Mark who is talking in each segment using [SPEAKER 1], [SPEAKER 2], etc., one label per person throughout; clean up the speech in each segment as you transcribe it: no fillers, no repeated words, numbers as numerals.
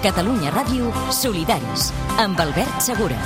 [SPEAKER 1] Catalunya Ràdio, Solidaris, amb Albert Segura.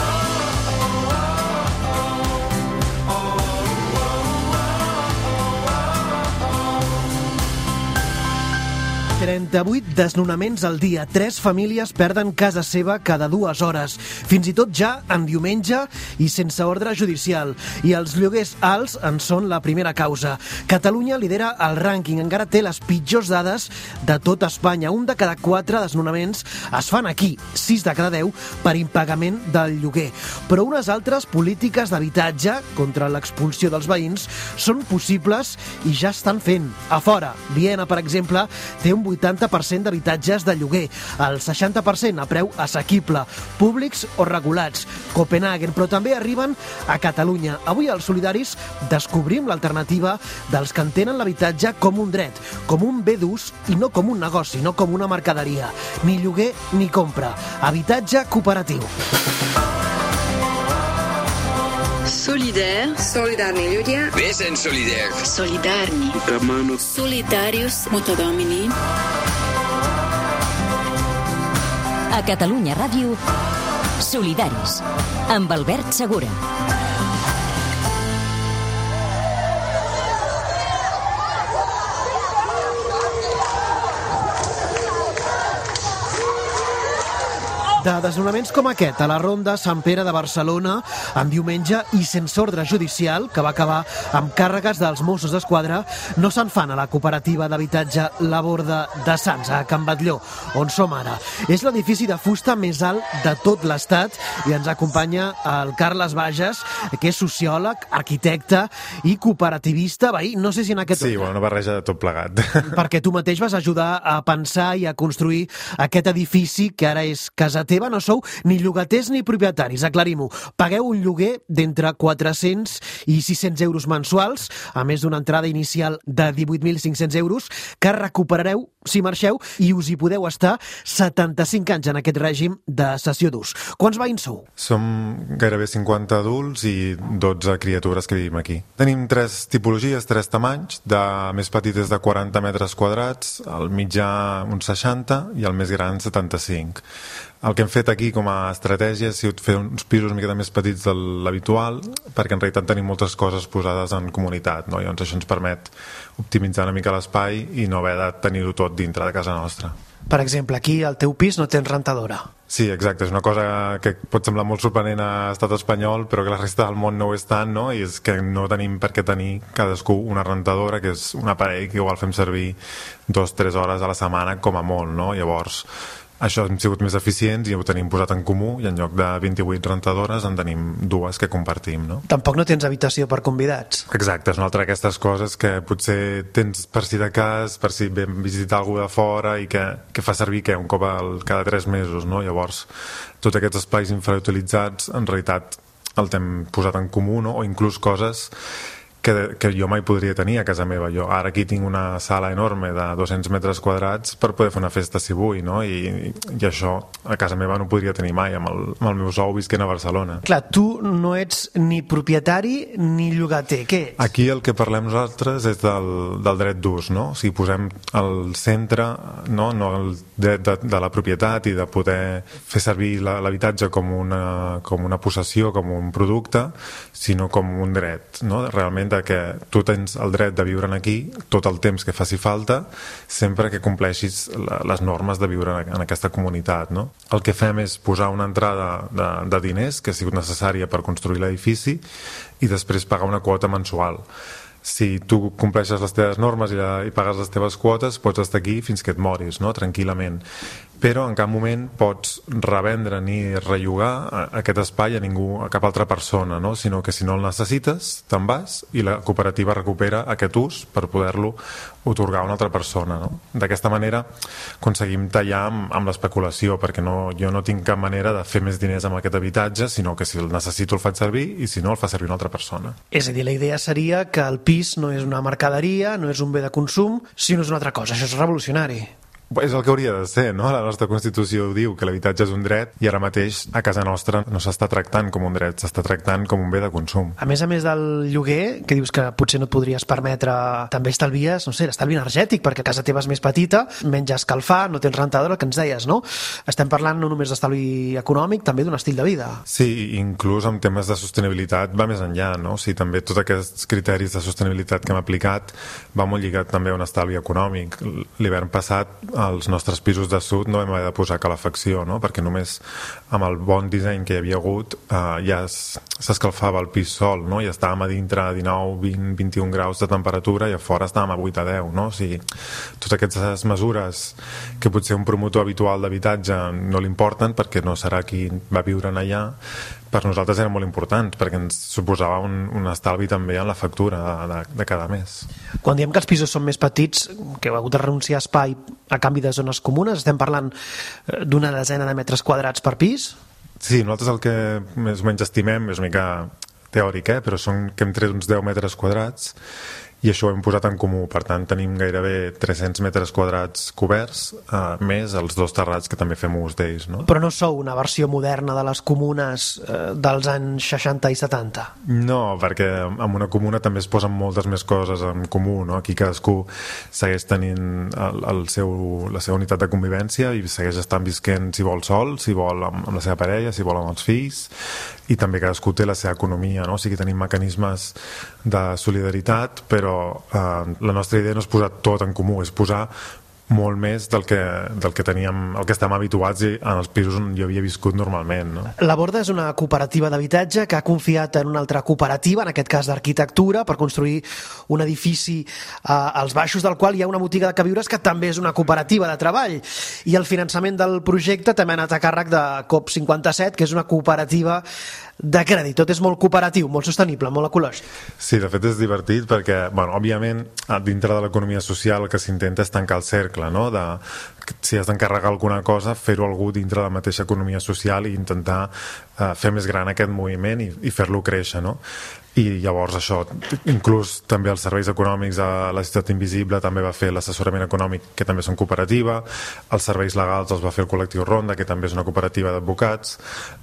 [SPEAKER 2] ...38 desnonaments al dia. 3 famílies perden casa seva cada 2 hores. Fins i tot ja en diumenge i sense ordre judicial. I els lloguers alts en són la primera causa. Catalunya lidera el rànquing. Encara té les pitjors dades de tot Espanya. 1 de cada 4 desnonaments es fan aquí. 6 de cada 10 per impagament del lloguer. Però unes altres polítiques d'habitatge contra l'expulsió dels veïns són possibles i ja estan fent. A fora, Viena, per exemple, té un 80% d'habitatges de lloguer, el 60% a preu assequible, públics o regulats. Copenhagen, però també arriben a Catalunya. Avui als Solidaris descobrim l'alternativa dels que entenen l'habitatge com un dret, com un bé d'ús i no com un negoci, no com una mercaderia. Ni lloguer ni compra. Habitatge cooperatiu.
[SPEAKER 3] Solidaire. Solidarni ľudia.
[SPEAKER 4] Vesen solidaire.
[SPEAKER 3] Solidarni. Solidarius Mutodomini.
[SPEAKER 1] A Catalunya Ràdio, Solidaris, amb Albert Segura.
[SPEAKER 2] De desnonaments com aquest a la Ronda Sant Pere de Barcelona en diumenge i sense ordre judicial, que va acabar amb càrregues dels Mossos d'Esquadra, no se'n fan a la cooperativa d'habitatge La Borda de Sants, a Can Batlló, on som ara. És l'edifici de fusta més alt de tot l'Estat i ens acompanya el Carles Bages, que és sociòleg, arquitecte i cooperativista. Veí, no sé si en aquest...
[SPEAKER 5] Sí, una barreja de tot plegat.
[SPEAKER 2] Perquè tu mateix vas ajudar a pensar i a construir aquest edifici que ara és casa teva. No sou ni llogaters ni propietaris, aclarim-ho. Pagueu un lloguer d'entre 400 i 600 euros mensuals, a més d'una entrada inicial de 18.500 euros, que recuperareu si marxeu i us hi podeu estar 75 anys en aquest règim de cessió d'ús. Quants veïns sou?
[SPEAKER 5] Som gairebé 50 adults i 12 criatures que vivim aquí. Tenim 3 tipologies, 3 tamanys, de més petit és de 40 metres quadrats, el mitjà uns 60 i el més gran 75. El que hem fet aquí com a estratègia ha sigut fer uns pisos una miqueta més petits de l'habitual, perquè en realitat tenim moltes coses posades en comunitat, no? Llavors això ens permet optimitzar una mica l'espai i no haver de tenir-ho tot dintre de casa nostra.
[SPEAKER 2] Per exemple, aquí al teu pis no tens rentadora.
[SPEAKER 5] Sí, exacte, és una cosa que pot semblar molt sorprenent a l'estat espanyol, però que la resta del món no ho és tant, no? I és que no tenim per què tenir cadascú una rentadora, que és un aparell que igual fem servir 2-3 hores a la setmana com a molt, no? Llavors, això hem sigut més eficients i ho tenim posat en comú i en lloc de 28 rentadores en tenim 2 que compartim, no?
[SPEAKER 2] Tampoc no tens habitació per convidats.
[SPEAKER 5] Exacte, és una altra d'aquestes coses que potser tens per si de cas, per si vam visitar algú de fora i que fa servir un cop cada 3 mesos, no? Llavors, tots aquests espais infrautilitzats en realitat el hem posat en comú, no? O inclús coses que jo mai podria tenir a casa meva. Jo ara aquí tinc una sala enorme de 200 metres quadrats per poder fer una festa si vull, no? I això a casa meva no podria tenir mai amb el meu sou visquent a Barcelona.
[SPEAKER 2] Clar, tu no ets ni propietari ni llogater, què ets?
[SPEAKER 5] Aquí el que parlem nosaltres és del dret d'ús, no? O sigui, posem al centre, no el dret de la propietat i de poder fer servir l'habitatge com una possessió, com un producte, sinó com un dret, no? Realment que tu tens el dret de viure aquí tot el temps que faci falta, sempre que compleixis les normes de viure en aquesta comunitat, no? El que fem és posar una entrada de diners que ha sigut necessària per construir l'edifici i després pagar una quota mensual. Si tu compleixes les teves normes i pagues les teves quotes, pots estar aquí fins que et moris, no? Tranquil·lament. Però en cap moment pots revendre ni rellogar aquest espai a ningú, a cap altra persona, no? Sinó que si no el necessites, te'n vas i la cooperativa recupera aquest ús per poder-lo otorgar a una altra persona, no? D'aquesta manera aconseguim tallar amb l'especulació, perquè jo no tinc cap manera de fer més diners amb aquest habitatge, sinó que si el necessito el faig servir i si no el fa servir una altra persona.
[SPEAKER 2] És a dir, la idea seria que el pis no és una mercaderia, no és un bé de consum, sinó és una altra cosa. Això és revolucionari.
[SPEAKER 5] És el que hauria de ser, no? La nostra Constitució diu que l'habitatge és un dret i ara mateix a casa nostra no s'està tractant com un dret, s'està tractant com un bé de consum.
[SPEAKER 2] A més del lloguer, que dius que potser no et podries permetre, també estalvies, no sé, l'estalvi energètic, perquè a casa teva és més petita, menys escalfar, no tens rentadora, el que ens deies, no? Estem parlant no només d'estalvi econòmic, també d'un estil de vida.
[SPEAKER 5] Sí, inclús en temes de sostenibilitat va més enllà, no? O sigui, també tots aquests criteris de sostenibilitat que hem aplicat va molt lligat també a un estalvi econòmic. L'hivern passat als nostres pisos de sud no vam haver de posar calefacció, no? Perquè només amb el bon disseny que hi havia hagut ja s'escalfava el pis sol, no? I estàvem a dintre a 19, 20, 21 graus de temperatura i a fora estàvem a 8 a 10, no? O sigui, totes aquestes mesures que potser un promotor habitual d'habitatge no li importen perquè no serà qui va viure en allà, per nosaltres eren molt importants perquè ens suposava un estalvi també en la factura de cada mes.
[SPEAKER 2] Quan diem que els pisos són més petits, que heu hagut de renunciar a espai a canvi de zones comunes, estem parlant d'una desena de metres quadrats per pis?
[SPEAKER 5] Sí, nosaltres el que més o menys estimem, és una mica teòric, però són que hem tret uns 10 metres quadrats i això ho hem posat en comú. Per tant, tenim gairebé 300 metres quadrats coberts, més els 2 terrats que també fem ús d'ells, no?
[SPEAKER 2] Però no sou una versió moderna de les comunes dels anys 60 i 70?
[SPEAKER 5] No, perquè en una comuna també es posen moltes més coses en comú, no? Aquí cadascú segueix tenint la seva unitat de convivència i segueix estant visquent, si vol sol, si vol amb la seva parella, si vol amb els fills, i també cadascú té la seva economia, no? O sigui, tenim mecanismes de solidaritat, però la nostra idea no és posar tot en comú, és posar molt més del que teníem, el que estem habituats en els pisos on jo havia viscut normalment, no?
[SPEAKER 2] La Borda és una cooperativa d'habitatge que ha confiat en una altra cooperativa, en aquest cas d'arquitectura, per construir un edifici als baixos del qual hi ha una botiga de queviures que també és una cooperativa de treball. I el finançament del projecte també ha anat a càrrec de COP57, que és una cooperativa de crèdit. Tot és molt cooperatiu, molt sostenible, molt ecològic.
[SPEAKER 5] Sí, de fet és divertit perquè, òbviament, dintre de l'economia social el que s'intenta és tancar el cercle, no? Si has d'encarregar alguna cosa, fer-ho algú dintre de la mateixa economia social i intentar fer més gran aquest moviment i fer-lo créixer, no? I llavors això, inclús també els serveis econòmics a la Ciutat Invisible també va fer l'assessorament econòmic, que també són cooperativa, els serveis legals els va fer el col·lectiu Ronda, que també és una cooperativa d'advocats,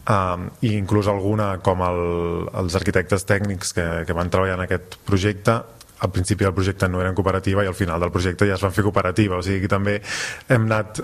[SPEAKER 5] i inclús alguna com els arquitectes tècnics que van treballar en aquest projecte. Al principi del projecte no eren cooperativa i al final del projecte ja es van fer cooperativa, o sigui que també hem anat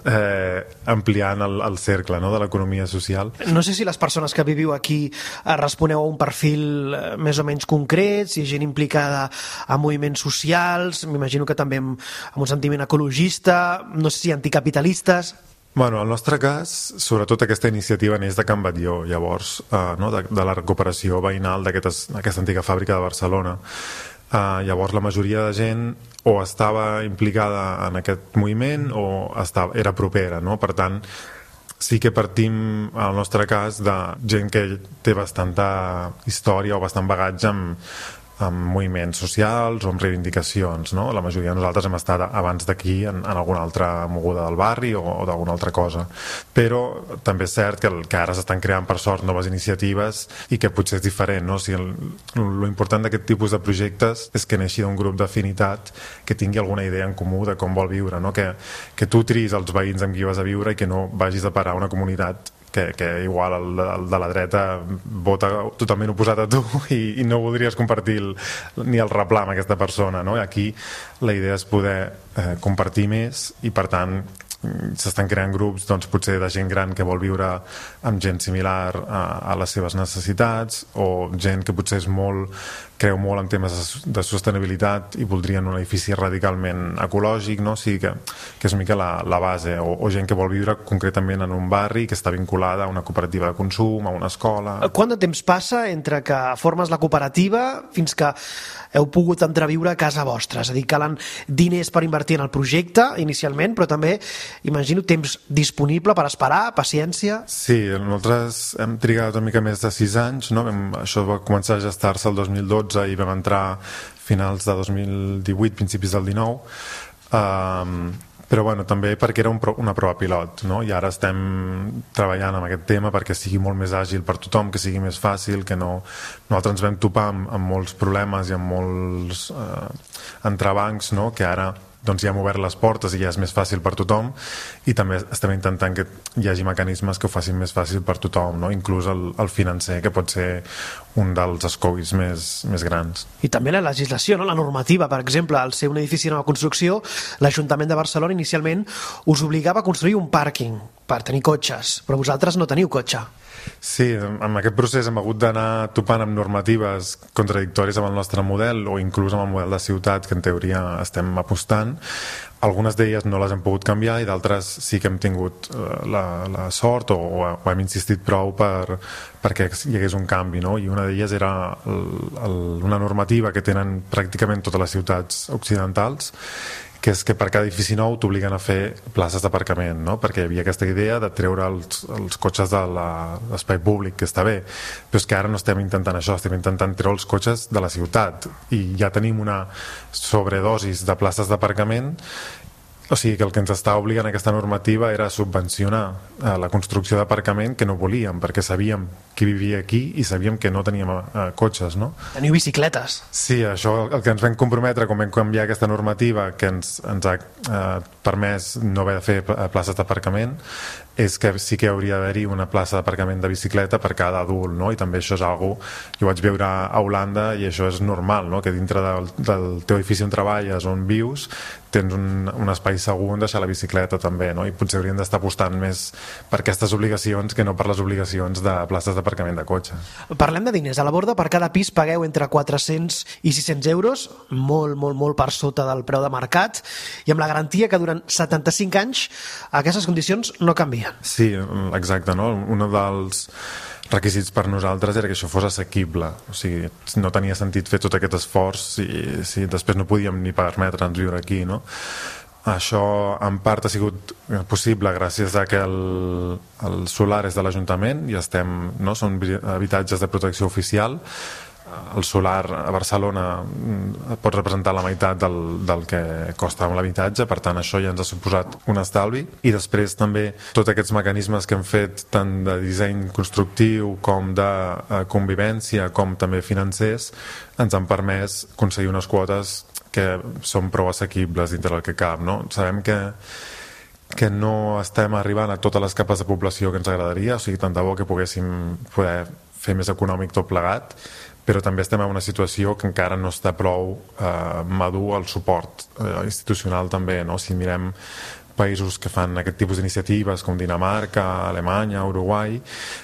[SPEAKER 5] ampliant el cercle, no?, de l'economia social.
[SPEAKER 2] No sé si les persones que viviu aquí responeu a un perfil més o menys concret, si hi ha gent implicada en moviments socials, m'imagino que també amb un sentiment ecologista, no sé si anticapitalistes.
[SPEAKER 5] Bueno, en el nostre cas, sobretot aquesta iniciativa neix de Can Batlló, llavors, no?, de la recuperació veïnal d'aquesta antiga fàbrica de Barcelona. Llavors la majoria de gent o estava implicada en aquest moviment o era propera, no? Per tant, sí que partim, en el nostre cas, de gent que té bastanta història o bastant bagatge amb moviments socials o amb reivindicacions, no? La majoria de nosaltres hem estat abans d'aquí en alguna altra moguda del barri o d'alguna altra cosa. Però també és cert que ara s'estan creant, per sort, noves iniciatives i que potser és diferent, no? O sigui, lo important d'aquest tipus de projectes és que neixi d'un grup d'afinitat que tingui alguna idea en comú de com vol viure, no? Que tu triïs els veïns amb qui vas a viure i que no vagis a parar a una comunitat que igual el de la dreta vota totalment oposat a tu i no voldries compartir ni el replà amb aquesta persona, no? Aquí la idea és poder compartir més i, per tant, s'estan creant grups, doncs, potser de gent gran que vol viure amb gent similar a les seves necessitats, o gent que potser creu molt en temes de sostenibilitat i voldrien un edifici radicalment ecològic, no? O sigui que és una mica la base, o gent que vol viure concretament en un barri que està vinculada a una cooperativa de consum, a una escola.
[SPEAKER 2] Quant de temps passa entre que formes la cooperativa fins que heu pogut entreviure a casa vostra? És a dir, calen diners per invertir en el projecte inicialment, però també, imagino, temps disponible per esperar, paciència.
[SPEAKER 5] Sí, nosaltres hem trigat una mica més de 6 anys, no? Això va començar a gestar-se el 2012 i vam entrar finals de 2018, principis del 19, però bueno, també perquè era una prova pilot, no? I ara estem treballant amb aquest tema perquè sigui molt més àgil per tothom, que sigui més fàcil, que no... Nosaltres ens vam topar amb molts problemes i amb molts entrebancs, no? Que ara doncs ja hem obert les portes i ja és més fàcil per tothom, i també estem intentant que hi hagi mecanismes que ho facin més fàcil per tothom, no? Inclús el financer, que pot ser un dels escolls més grans.
[SPEAKER 2] I també la legislació, no? La normativa, per exemple, al ser un edifici de nova construcció, l'Ajuntament de Barcelona inicialment us obligava a construir un pàrquing per tenir cotxes, però vosaltres no teniu cotxe.
[SPEAKER 5] Sí, en aquest procés hem hagut d'anar topant amb normatives contradictòries amb el nostre model, o inclús amb el model de ciutat que en teoria estem apostant. Algunes d'elles no les hem pogut canviar i d'altres sí que hem tingut la sort o hem insistit prou perquè hi hagués un canvi, no? I una d'elles era una normativa que tenen pràcticament totes les ciutats occidentals, que és que per cada edifici nou t'obliguen a fer places d'aparcament, no? Perquè hi havia aquesta idea de treure els cotxes de l'espai públic, que està bé, però és que ara no estem intentant això, estem intentant treure els cotxes de la ciutat, i ja tenim una sobredosis de places d'aparcament. O sigui que el que ens està obligant aquesta normativa era subvencionar la construcció d'aparcament que no volíem, perquè sabíem qui vivia aquí i sabíem que no teníem cotxes, no?
[SPEAKER 2] Teniu bicicletes.
[SPEAKER 5] Sí, això el que ens vam comprometre quan vam canviar aquesta normativa, que ens ha permès no haver de fer places d'aparcament, és que sí que hauria d'haver-hi una plaça d'aparcament de bicicleta per cada adult, no? I també això és algo que ho vaig veure a Holanda, i això és normal, no? Que dintre del teu edifici on treballes, on vius, tens un espai segur on deixar la bicicleta també, no? I potser hauríem d'estar apostant més per aquestes obligacions que no per les obligacions de places d'aparcament de cotxe.
[SPEAKER 2] Parlem de diners. A la Borda, per cada pis pagueu entre 400 i 600 euros, molt per sota del preu de mercat, i amb la garantia que durant 75 anys aquestes condicions no canvien.
[SPEAKER 5] Sí, exacte, no? Un dels requisits per nosaltres era que això fos assequible, o sigui, no tenia sentit fer tot aquest esforç si després no podíem ni permetre'ns viure aquí, no? Això en part ha sigut possible gràcies a que el solar és de l'Ajuntament i són habitatges de protecció oficial. El solar a Barcelona pot representar la meitat del que costa l'habitatge, per tant això ja ens ha suposat un estalvi. I després també tots aquests mecanismes que hem fet tant de disseny constructiu com de convivència com també financers ens han permès aconseguir unes quotes que són prou assequibles dintre del que cap, no? Sabem que no estem arribant a totes les capes de població que ens agradaria, o sigui, tant de bo que poguéssim poder fer més econòmic tot plegat, però també estem en una situació que encara no està prou madur el suport institucional també, no? Si mirem països que fan aquest tipus d'iniciatives com Dinamarca, Alemanya, Uruguai,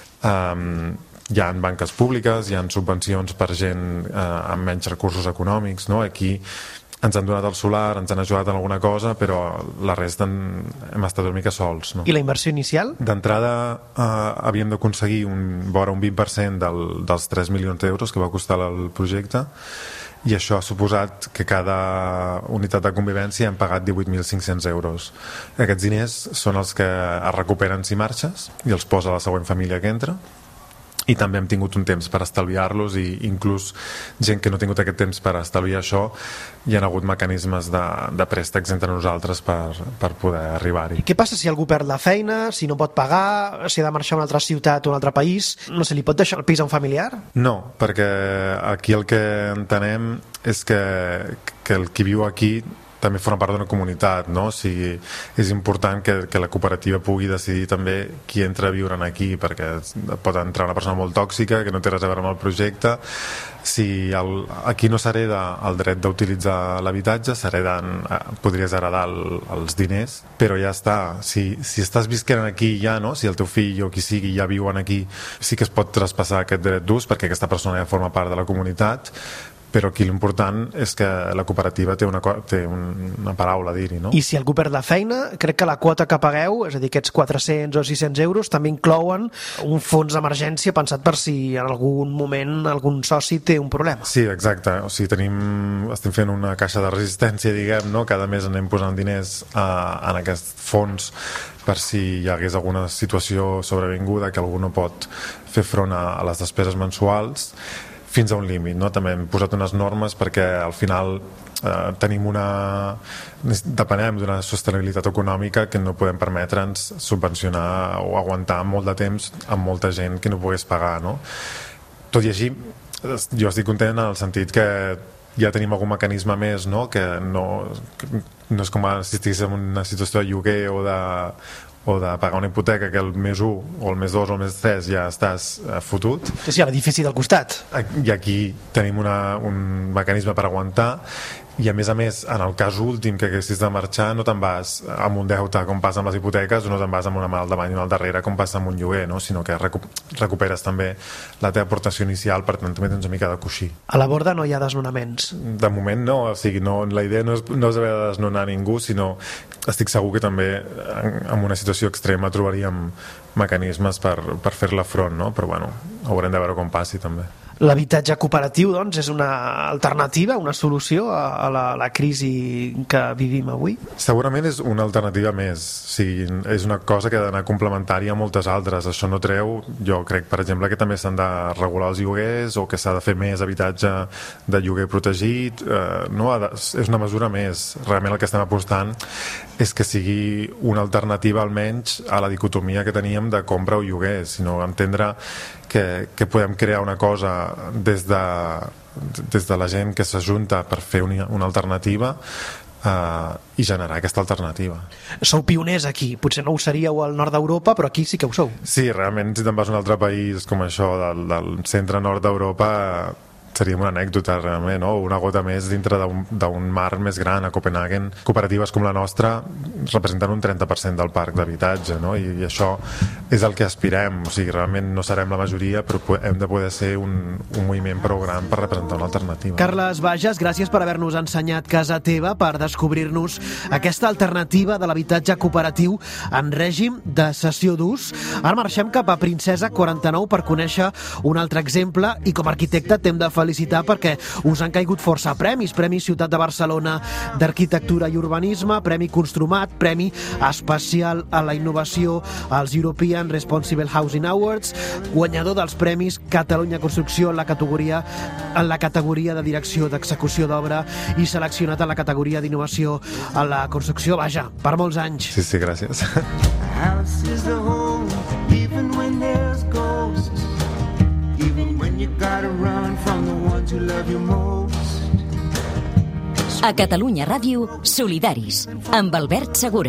[SPEAKER 5] hi ha banques públiques, hi ha subvencions per gent amb menys recursos econòmics, no? Aquí ens han donat el solar, ens han ajudat en alguna cosa, però la resta hem estat una mica sols, no?
[SPEAKER 2] I la inversió inicial?
[SPEAKER 5] D'entrada havíem d'aconseguir vora un 20% dels 3 milions d'euros que va costar el projecte, i això ha suposat que cada unitat de convivència hem pagat 18.500 euros. Aquests diners són els que es recuperen si marxes i els posa la següent família que entra, i també hem tingut un temps per estalviar-los, i inclús gent que no ha tingut aquest temps per estalviar això, hi ha hagut mecanismes de préstecs entre nosaltres per poder arribar-hi.
[SPEAKER 2] I què passa si algú perd la feina, si no pot pagar, si ha de marxar a una altra ciutat o un altre país? No sé, li pot deixar el pis a un familiar?
[SPEAKER 5] No, perquè aquí el que entenem és que el qui viu aquí també forma part d'una comunitat, no? O sigui, és important que la cooperativa pugui decidir també qui entra a viure aquí, perquè pot entrar una persona molt tòxica que no té res a veure amb el projecte. Si aquí no s'hereda el dret d'utilitzar l'habitatge, podries heredar els diners, però ja està. Si estàs visquent aquí ja, no? Si el teu fill o qui sigui ja viuen aquí, sí que es pot traspassar aquest dret d'ús perquè aquesta persona ja forma part de la comunitat, però aquí l'important és que la cooperativa té una paraula a dir-hi, no?
[SPEAKER 2] I si algú perd la feina, crec que la quota que pagueu, és a dir, aquests 400 o 600 euros, també inclouen un fons d'emergència pensat per si en algun moment algun soci té un problema.
[SPEAKER 5] Sí, exacte. O sigui, estem fent una caixa de resistència, diguem, no? Cada mes anem posant diners en aquest fons per si hi hagués alguna situació sobrevinguda que algú no pot fer front a les despeses mensuals, fins a un límit, no? També hem posat unes normes perquè al final depenem d'una sostenibilitat econòmica que no podem permetre'ns subvencionar o aguantar molt de temps amb molta gent que no pogués pagar, no? Tot i així, jo estic content en el sentit que ja tenim algun mecanisme més, no? Que no és com si estiguéssim en una situació de lloguer o de pagar una hipoteca, que el mes 1 o el mes 2 o el mes 3 ja estàs fotut.
[SPEAKER 2] Sí, a l'edifici del costat.
[SPEAKER 5] I aquí tenim un mecanisme per aguantar, i a més, en el cas últim que haguessis de marxar, no te'n vas amb un deute com passa amb les hipoteques, o no te'n vas amb una mà al davant i una al darrere com passa amb un lloguer, no? Sinó que recuperes també la teva aportació inicial, per tant també tens una mica de coixí.
[SPEAKER 2] A la borda no hi ha desnonaments?
[SPEAKER 5] De moment no, o sigui, la idea no és haver de desnonar ningú, sinó estic segur que també en una situació extrema trobaríem mecanismes per fer-la front, no? Però bueno, haurem de veure com passi també.
[SPEAKER 2] L'habitatge cooperatiu, doncs, és una alternativa, una solució a la crisi que vivim avui?
[SPEAKER 5] Segurament és una alternativa més. O sigui, és una cosa que ha d'anar complementària a moltes altres. Això no treu, jo crec, per exemple, que també s'han de regular els lloguers o que s'ha de fer més habitatge de lloguer protegit. No, és una mesura més. Realment el que estem apostant és que sigui una alternativa almenys a la dicotomia que teníem de compra o lloguer, sinó entendre que podem crear una cosa des de la gent que s'ajunta per fer una alternativa i generar aquesta alternativa.
[SPEAKER 2] Sou pioners aquí, potser no ho seríeu al nord d'Europa, però aquí sí que ho sou.
[SPEAKER 5] Sí, realment, si te'n vas a un altre país com això, del centre-nord d'Europa, seria una anècdota realment, no? Una gota més dintre d'un mar més gran. A Copenhagen, cooperatives com la nostra representen un 30% del parc d'habitatge, no? I això és el que aspirem. O sigui, realment no serem la majoria, però hem de poder ser un moviment prou gran per representar una alternativa.
[SPEAKER 2] Carles Bages, gràcies per haver-nos ensenyat casa teva, per descobrir-nos aquesta alternativa de l'habitatge cooperatiu en règim de cessió d'ús. Ara marxem cap a Princesa 49 per conèixer un altre exemple, i com a arquitecte t'hem de felicitar perquè us han caigut força premis. Premi Ciutat de Barcelona d'Arquitectura i Urbanisme, Premi Construmat, Premi Especial a la Innovació als European Responsible Housing Awards, guanyador dels Premis Catalunya Construcció en la categoria de direcció d'execució d'obra i seleccionat en la categoria d'innovació en la construcció. Vaja, per molts anys.
[SPEAKER 5] Sí, gràcies.
[SPEAKER 1] A Catalunya Ràdio, Solidaris, amb Albert Segura.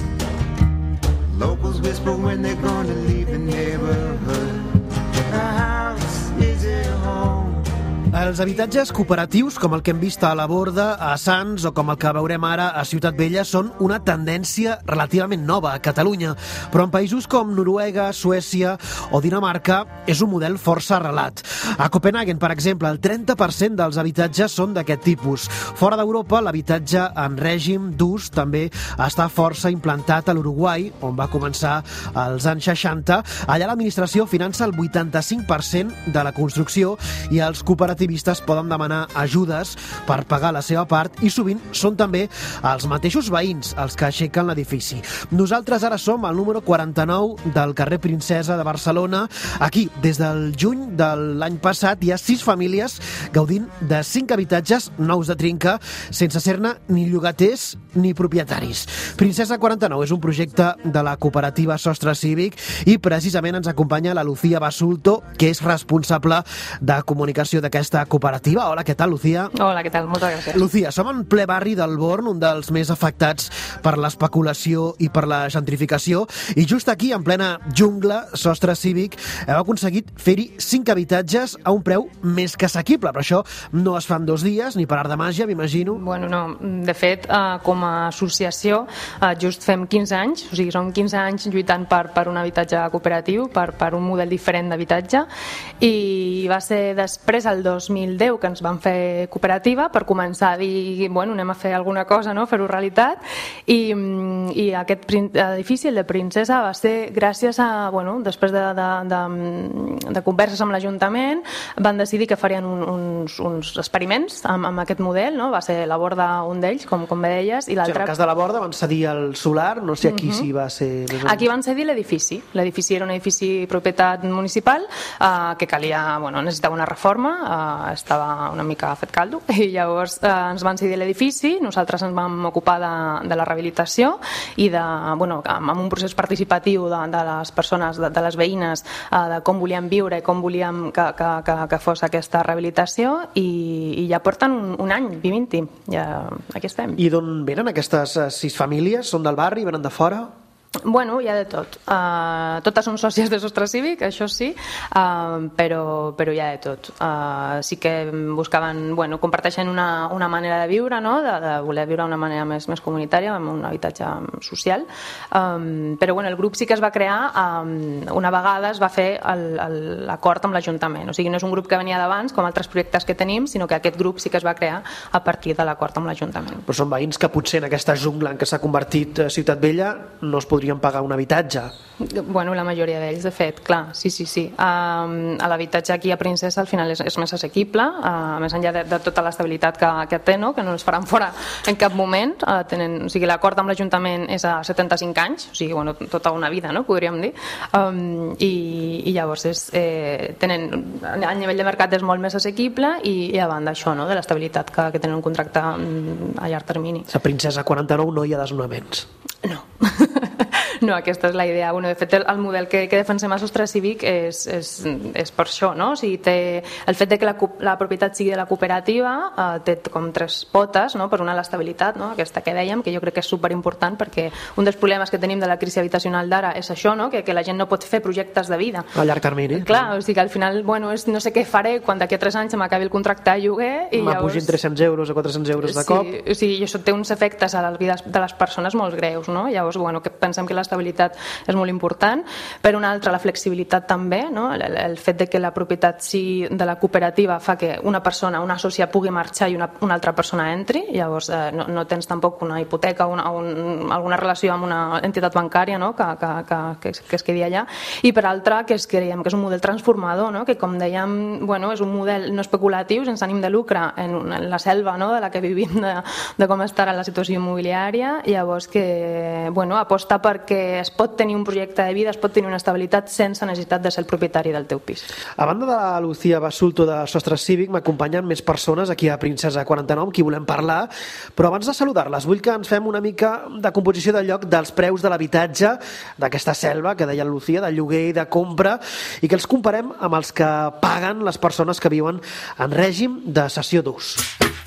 [SPEAKER 4] Locals whisper when they're going to leave the neighborhood. A house is a home.
[SPEAKER 2] Els habitatges cooperatius, com el que hem vist a la Borda, a Sants, o com el que veurem ara a Ciutat Vella, són una tendència relativament nova a Catalunya, però en països com Noruega, Suècia o Dinamarca és un model força arrelat. A Copenhagen, per exemple, el 30% dels habitatges són d'aquest tipus. Fora d'Europa, l'habitatge en règim d'ús també està força implantat a l'Uruguai, on va començar als anys 60. Allà l'administració finança el 85% de la construcció i els cooperativistes poden demanar ajudes per pagar la seva part, i sovint són també els mateixos veïns els que aixequen l'edifici. Nosaltres ara som al número 49 del carrer Princesa de Barcelona. Aquí, des del juny de l'any passat, hi ha 6 famílies gaudint de 5 habitatges nous de trinca, sense ser-ne ni llogaters ni propietaris. Princesa 49 és un projecte de la cooperativa Sostre Cívic, i precisament ens acompanya la Lucía Basulto, que és responsable de comunicació d'aquesta cooperativa. Hola, què tal, Lucía?
[SPEAKER 6] Hola, què tal? Moltes gràcies.
[SPEAKER 2] Lucía, som en ple barri del Born, un dels més afectats per l'especulació i per la gentrificació, i just aquí, en plena jungla, Sostre Cívic, heu aconseguit fer-hi 5 habitatges a un preu més que assequible, però això no es fa en 2 dies, ni per art de màgia, m'imagino.
[SPEAKER 6] Bueno, no. De fet, com a associació, just fem 15 anys, o sigui, són 15 anys lluitant per un habitatge cooperatiu, per un model diferent d'habitatge, i va ser després, el 2010, que ens van fer cooperativa per començar a dir, bueno, anem a fer alguna cosa, no? Fer-ho realitat, i aquest edifici, el de Princesa, va ser gràcies a, bueno, després de converses amb l'Ajuntament, van decidir que farien uns experiments amb aquest model, no? Va ser la Borda un d'ells, com bé deies, i l'altre...
[SPEAKER 2] En el cas de la Borda van cedir el solar, no sé aquí si va ser...
[SPEAKER 6] Aquí van cedir l'edifici. L'edifici era un edifici propietat municipal que calia, bueno, necessitava una reforma, estava una mica fet caldo i llavors ens van cedir l'edifici, nosaltres ens vam ocupar de la rehabilitació i amb un procés participatiu de les persones, de les veïnes, de com volíem viure i com volíem que fos aquesta rehabilitació i ja porten un any vivint-hi, ja aquí estem.
[SPEAKER 2] I d'on venen aquestes 6 famílies? Són del barri, venen de fora?
[SPEAKER 6] Bueno, hi ha de tot. Totes són sòcies de Sostre Cívic, això sí, però hi ha de tot. Sí que buscaven, comparteixen una manera de viure, no? de voler viure d'una manera més comunitària, amb un habitatge social. Però el grup sí que es va crear, una vegada es va fer l'acord amb l'Ajuntament. O sigui, no és un grup que venia d'abans, com altres projectes que tenim, sinó que aquest grup sí que es va crear a partir de l'acord amb l'Ajuntament.
[SPEAKER 2] Però són veïns que potser en aquesta jungla en què s'ha convertit Ciutat Vella no es podrien pagar un habitatge.
[SPEAKER 6] La majoria d'ells, de fet, clar, sí. L'habitatge aquí a Princesa al final és més assequible, més enllà de tota l'estabilitat que té, no? Que no els faran fora en cap moment. L'acord amb l'Ajuntament és a 75 anys, o sigui, tota una vida, no? Podríem dir. I llavors a nivell de mercat és molt més assequible i a banda això, no? De l'estabilitat que tenen un contracte a llarg termini.
[SPEAKER 2] A Princesa 49 no hi ha desnonaments.
[SPEAKER 6] No. No, aquesta és la idea. De fet, el model que defensem a Sostre Cívic és per això, no? O sigui, el fet de que la propietat sigui de la cooperativa té com 3 potes, no? Per una, l'estabilitat, no? Aquesta que dèiem, que jo crec que és superimportant, perquè un dels problemes que tenim de la crisi habitacional d'ara és això, no? Que la gent no pot fer projectes de vida.
[SPEAKER 2] A llarg termini.
[SPEAKER 6] Clar, o sigui que al final, no sé què faré quan d'aquí a 3 anys m'acabi el contracte de lloguer i llavors...
[SPEAKER 2] M'apugin 300 euros o 400 euros de cop.
[SPEAKER 6] Sí, o sigui, això té uns efectes a la vida de les persones molt greus, no? Llavors, que pensem que l'estabilitat és molt important. Per una altra, la flexibilitat també, no? El fet de que la propietat sigui de la cooperativa fa que una persona, una sòcia pugui marxar i una altra persona entri, llavors no tens tampoc una hipoteca o alguna relació amb una entitat bancària, no? que es quedi allà. I per altra, que creiem que és un model transformador, no? Que com dèiem, és un model no especulatiu, sense ànim de lucre en la selva, no? De la que vivim, de com estarà la situació immobiliària, llavors que aposta perquè es pot tenir un projecte de vida, es pot tenir una estabilitat sense necessitat de ser el propietari del teu pis.
[SPEAKER 2] A banda de la Lucía Basulto de Sostre Cívic, m'acompanyen més persones aquí a Princesa 49 amb qui volem parlar, però abans de saludar-les vull que ens fem una mica de composició de lloc dels preus de l'habitatge d'aquesta selva, que deia la Lucía, de lloguer i de compra, i que els comparem amb els que paguen les persones que viuen en règim de cessió d'ús.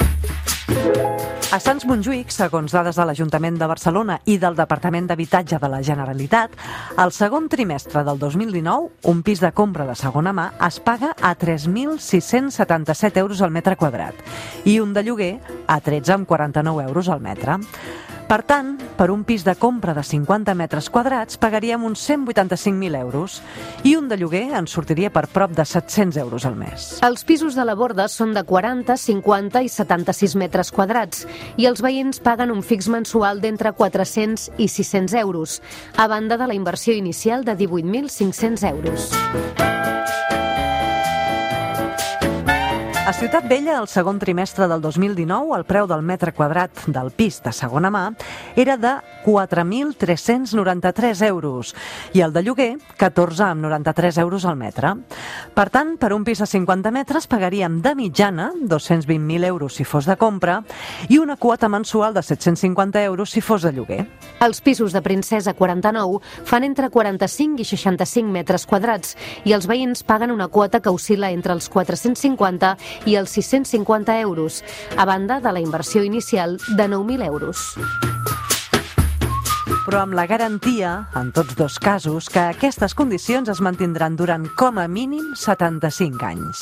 [SPEAKER 7] A Sants Montjuïc, segons dades de l'Ajuntament de Barcelona i del Departament d'Habitatge de la Generalitat, al segon trimestre del 2019, un pis de compra de segona mà es paga a 3.677 euros al metre quadrat i un de lloguer a 13,49 euros al metre. Per tant, per un pis de compra de 50 metres quadrats pagaríem uns 185.000 euros i un de lloguer ens sortiria per prop de 700 euros al mes.
[SPEAKER 8] Els pisos de la Borda són de 40, 50 i 76 metres quadrats i els veïns paguen un fix mensual d'entre 400 i 600 euros, a banda de la inversió inicial de 18.500 euros.
[SPEAKER 7] A Ciutat Vella, el segon trimestre del 2019, el preu del metre quadrat del pis de segona mà era de 4.393 euros i el de lloguer 14,93 euros al metre. Per tant, per un pis de 50 metres pagaríem de mitjana 220.000 euros si fos de compra i una quota mensual de 750 euros si fos de lloguer.
[SPEAKER 8] Els pisos de Princesa 49 fan entre 45 i 65 metres quadrats i els veïns paguen una quota que oscil·la entre els 450 i els 650 euros, a banda de la inversió inicial de 9.000 euros.
[SPEAKER 7] Però amb la garantia, en tots dos casos, que aquestes condicions es mantindran durant com a mínim 75 anys.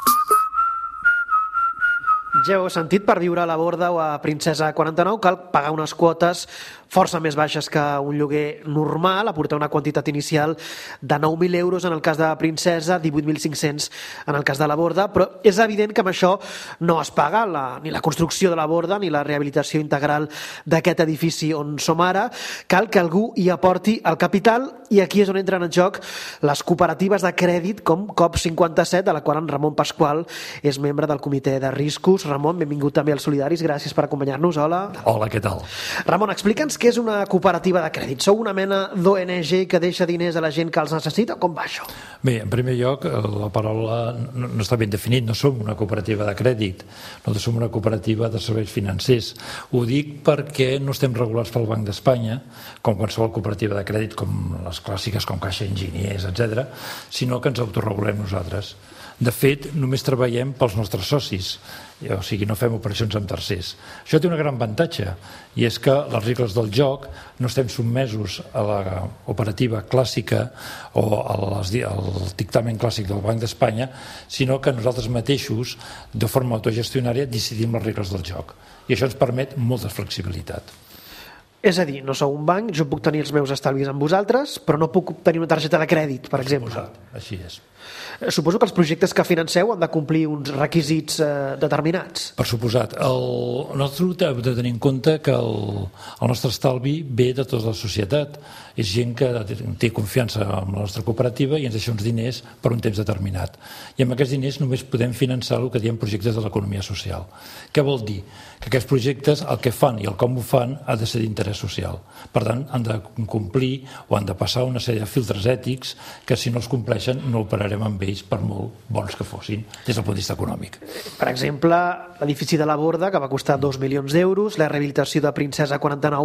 [SPEAKER 2] Ja ho heu sentit, per viure a la Borda o a Princesa 49 cal pagar unes quotes força més baixes que un lloguer normal, aportar una quantitat inicial de 9.000 euros en el cas de Princesa, 18.500 en el cas de la Borda, però és evident que amb això no es paga ni la construcció de la Borda ni la rehabilitació integral d'aquest edifici on som ara. Cal que algú hi aporti el capital i aquí és on entren en joc les cooperatives de crèdit com COP57, de la qual en Ramon Pasqual és membre del comitè de riscos. Ramon, benvingut també als Solidaris, gràcies per acompanyar-nos. Hola.
[SPEAKER 9] Hola, què tal?
[SPEAKER 2] Ramon, explica'ns què és una cooperativa de crèdit. Sou una mena d'ONG que deixa diners a la gent que els necessita? Com va això?
[SPEAKER 9] Bé, en primer lloc, la paraula no està ben definit, no som una cooperativa de crèdit, nosaltres som una cooperativa de serveis financers. Ho dic perquè no estem regulats pel Banc d'Espanya, com qualsevol cooperativa de crèdit, com les clàssiques, com Caixa Enginyers, etc., sinó que ens autorregulem nosaltres. De fet, només treballem pels nostres socis, o sigui, no fem operacions amb tercers. Això té un gran avantatge, i és que les regles del joc no estem sotmesos a la operativa clàssica o al dictamen clàssic del Banc d'Espanya, sinó que nosaltres mateixos, de forma autogestionària, decidim les regles del joc. I això ens permet molta flexibilitat.
[SPEAKER 2] És a dir, no sou un banc, jo puc tenir els meus estalvis amb vosaltres, però no puc obtenir una targeta de crèdit, per exemple.
[SPEAKER 9] Així és.
[SPEAKER 2] Suposo que els projectes que financeu han de complir uns requisits determinats.
[SPEAKER 9] Per suposat. Nosaltres hem de tenir en compte que el nostre estalvi ve de tota la societat. És gent que té confiança en la nostra cooperativa i ens deixa uns diners per un temps determinat. I amb aquests diners només podem finançar el que diem projectes de l'economia social. Què vol dir? Que aquests projectes, el que fan i el com ho fan, ha de ser d'interès social. Per tant, han de complir o han de passar una sèrie de filtres ètics que, si no els compleixen, no operarem amb ells, per molt bons que fossin, des del punt de vista econòmic.
[SPEAKER 2] Per exemple, l'edifici de la Borda, que va costar 2 milions d'euros, la rehabilitació de Princesa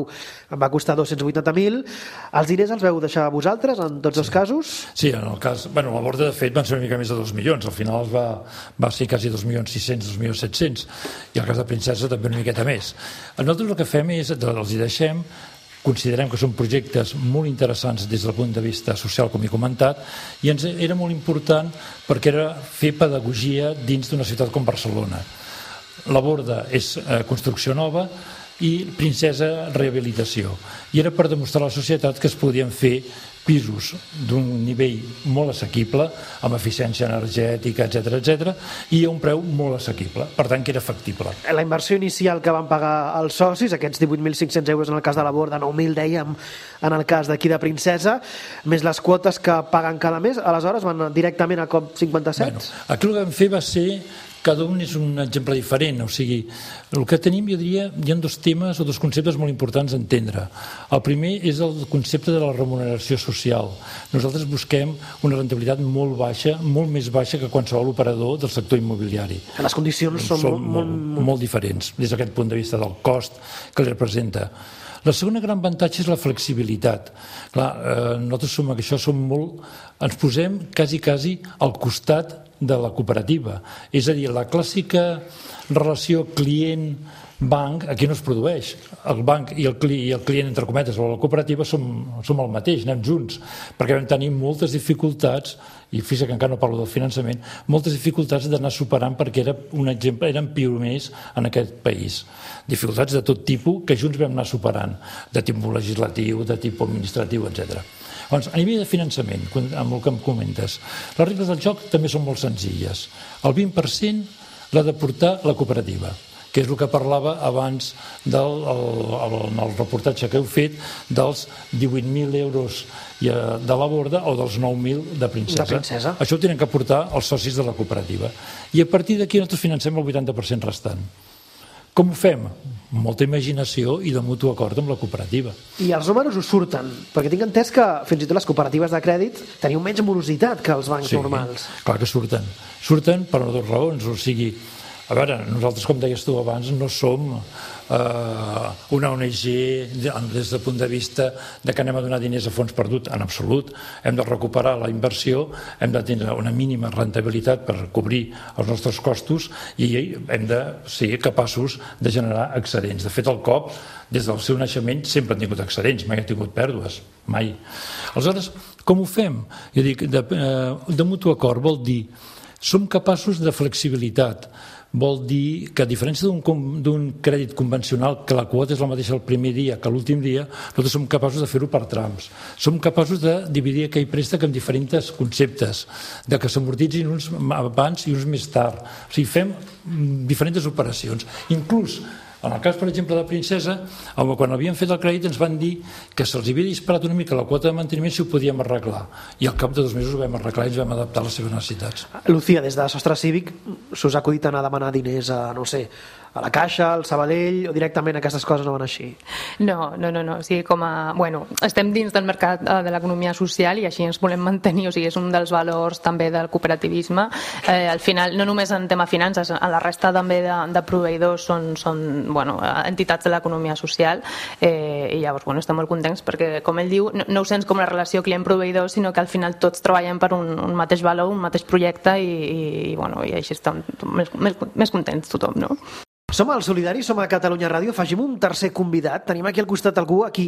[SPEAKER 2] 49 va costar 280.000. Els diners els veu deixar vosaltres, en tots els casos?
[SPEAKER 9] Sí, en el cas... Bueno, la Borda, de fet, van ser una mica més de 2 milions. Al final va ser quasi 2.600.000, 2.700.000. I el cas de Princesa també una miqueta més. Nosaltres el que fem és, els hi deixem, considerem que són projectes molt interessants des del punt de vista social, com he comentat, i ens era molt important perquè era fer pedagogia dins d'una ciutat com Barcelona. La Borda és construcció nova i Princesa, rehabilitació. I era per demostrar a la societat que es podien fer pisos d'un nivell molt assequible, amb eficiència energètica, etc., i a un preu molt assequible. Per tant, que era factible.
[SPEAKER 2] La inversió inicial que van pagar els socis, aquests 18.500 euros en el cas de la Borda, 9.000, dèiem, en el cas d'aquí de Princesa, més les quotes que paguen cada mes, aleshores van directament a COP57?
[SPEAKER 9] Bueno, aquí el que vam fer va ser... Cada un és un exemple diferent, o sigui, el que tenim, jo diria, hi ha dos temes o dos conceptes molt importants a entendre. El primer és el concepte de la remuneració social. Nosaltres busquem una rendibilitat molt baixa, molt més baixa que qualsevol operador del sector immobiliari.
[SPEAKER 2] Les condicions són
[SPEAKER 9] molt diferents des d'aquest punt de vista del cost que li representa. La segona gran avantatge és la flexibilitat. Clar, nosaltres ens posem quasi al costat de la cooperativa. És a dir, la clàssica relació client-banc aquí no es produeix. El banc i el client, entre cometes, o la cooperativa som el mateix, anem junts, perquè vam tenir moltes dificultats, i fixa que encara no parlo del finançament, moltes dificultats d'anar superant perquè era un exemple, eren pioners en aquest país. Dificultats de tot tipus que junts vam anar superant, de tipus legislatiu, de tipus administratiu, etc. Doncs, a nivell de finançament, amb el que em comentes, les regles del joc també són molt senzilles. El 20% l'ha de portar la cooperativa, que és el que parlava abans del reportatge que heu fet dels 18.000 euros de la Borda o dels 9.000 de Princesa. Això ho tenen que portar els socis de la cooperativa. I a partir d'aquí nosaltres financem el 80% restant. Com ho fem? Molta imaginació i de mutu acord amb la cooperativa.
[SPEAKER 2] I els números us surten, perquè tinc entès que fins i tot les cooperatives de crèdit teniu menys morositat que els bancs normals.
[SPEAKER 9] Clar que surten. Surten per dues raons, o sigui, a veure, nosaltres, com deies tu abans, no som una ONG des del punt de vista de que anem a donar diners a fons perdut, en absolut. Hem de recuperar la inversió, hem de tenir una mínima rentabilitat per cobrir els nostres costos i hem de ser capaços de generar excedents. De fet, el COP, des del seu naixement, sempre ha tingut excedents, mai ha tingut pèrdues, mai. Aleshores, com ho fem? Jo dic, de mutu acord vol dir som capaços de flexibilitat, vol dir que a diferència d'un crèdit convencional, que la quota és la mateixa el primer dia que l'últim dia, nosaltres som capaços de fer-ho per trams. Som capaços de dividir aquell préstec en diferents conceptes, de que s'amortitzin uns abans i uns més tard. O sigui, fem diferents operacions. Inclús En el cas, per exemple, de Princesa, quan havíem fet el crèdit ens van dir que se'ls havia disparat una mica la quota de manteniment si ho podíem arreglar. I al cap de 2 mesos ho vam arreglar i ens vam adaptar a les seves necessitats.
[SPEAKER 2] Lucía, des de Sostre Cívic s'us ha acudit anar a demanar diners a, no sé, a la Caixa, al Sabadell, o directament aquestes coses no van així?
[SPEAKER 6] No. O sigui, estem dins del mercat de l'economia social i així ens volem mantenir, o sigui, és un dels valors també del cooperativisme. Al final, no només en tema finances, a la resta també de proveïdors són entitats de l'economia social, i llavors estem molt contents perquè, com ell diu, no ho sents com la relació client-proveïdor, sinó que al final tots treballem per un mateix valor, un mateix projecte i així estem més contents tothom, no?
[SPEAKER 2] Som al Solidari, som a Catalunya Ràdio, afegim un tercer convidat. Tenim aquí al costat algú a qui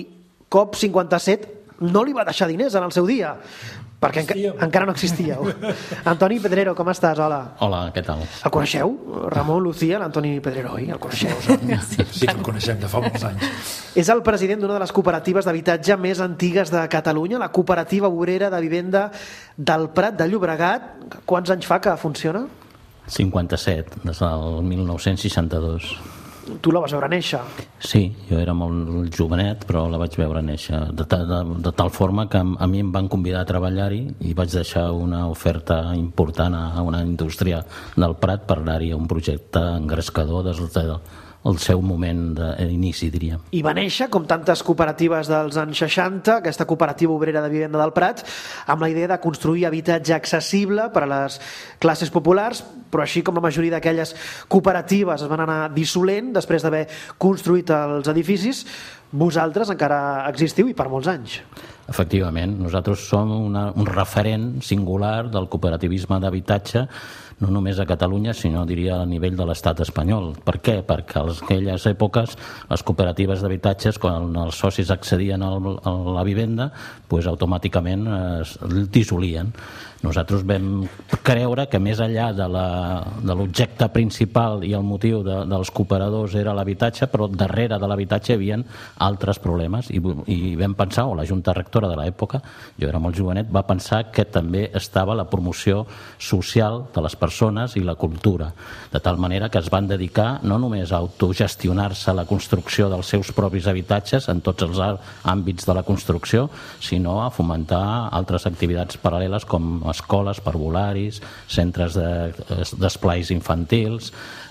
[SPEAKER 2] COP57 no li va deixar diners en el seu dia, perquè encara no existíeu. Antoni Pedrero, com estàs? Hola.
[SPEAKER 10] Hola, què tal?
[SPEAKER 2] El coneixeu? Ramon, Lucía, l'Antoni Pedrero, oi? El coneixeu?
[SPEAKER 9] Sí que el coneixem de fa molts anys.
[SPEAKER 2] És el president d'una de les cooperatives d'habitatge més antigues de Catalunya, la Cooperativa Obrera de Vivenda del Prat de Llobregat. Quants anys fa que funciona?
[SPEAKER 10] 57, des del 1962.
[SPEAKER 2] Tu la vas veure néixer?
[SPEAKER 10] Sí, jo era molt jovenet, però la vaig veure néixer. De tal forma que a mi em van convidar a treballar-hi i vaig deixar una oferta important a una indústria del Prat per anar-hi a un projecte engrescador des del seu moment d'inici, diríem.
[SPEAKER 2] I va néixer, com tantes cooperatives dels anys 60, aquesta Cooperativa Obrera de Vivenda del Prat, amb la idea de construir habitatge accessible per a les classes populars, però així com la majoria d'aquelles cooperatives es van anar dissolent després d'haver construït els edificis, vosaltres encara existiu i per molts anys.
[SPEAKER 10] Efectivament, nosaltres som un referent singular del cooperativisme d'habitatge, no només a Catalunya, sinó diria a nivell de l'estat espanyol. Per què? Perquè en aquelles èpoques les cooperatives d'habitatges, quan els socis accedien a la vivenda, automàticament es dissolien. Nosaltres vam creure que més enllà de l'objecte principal i el motiu dels cooperadors era l'habitatge, però darrere de l'habitatge hi havia altres problemes i vam pensar, o la Junta Rectora de l'època, jo era molt jovenet, va pensar que també estava la promoció social de les persones i la cultura, de tal manera que es van dedicar no només a autogestionar-se la construcció dels seus propis habitatges en tots els àmbits de la construcció, sinó a fomentar altres activitats paral·leles com escoles, parvularis, centres d'esplais infantils.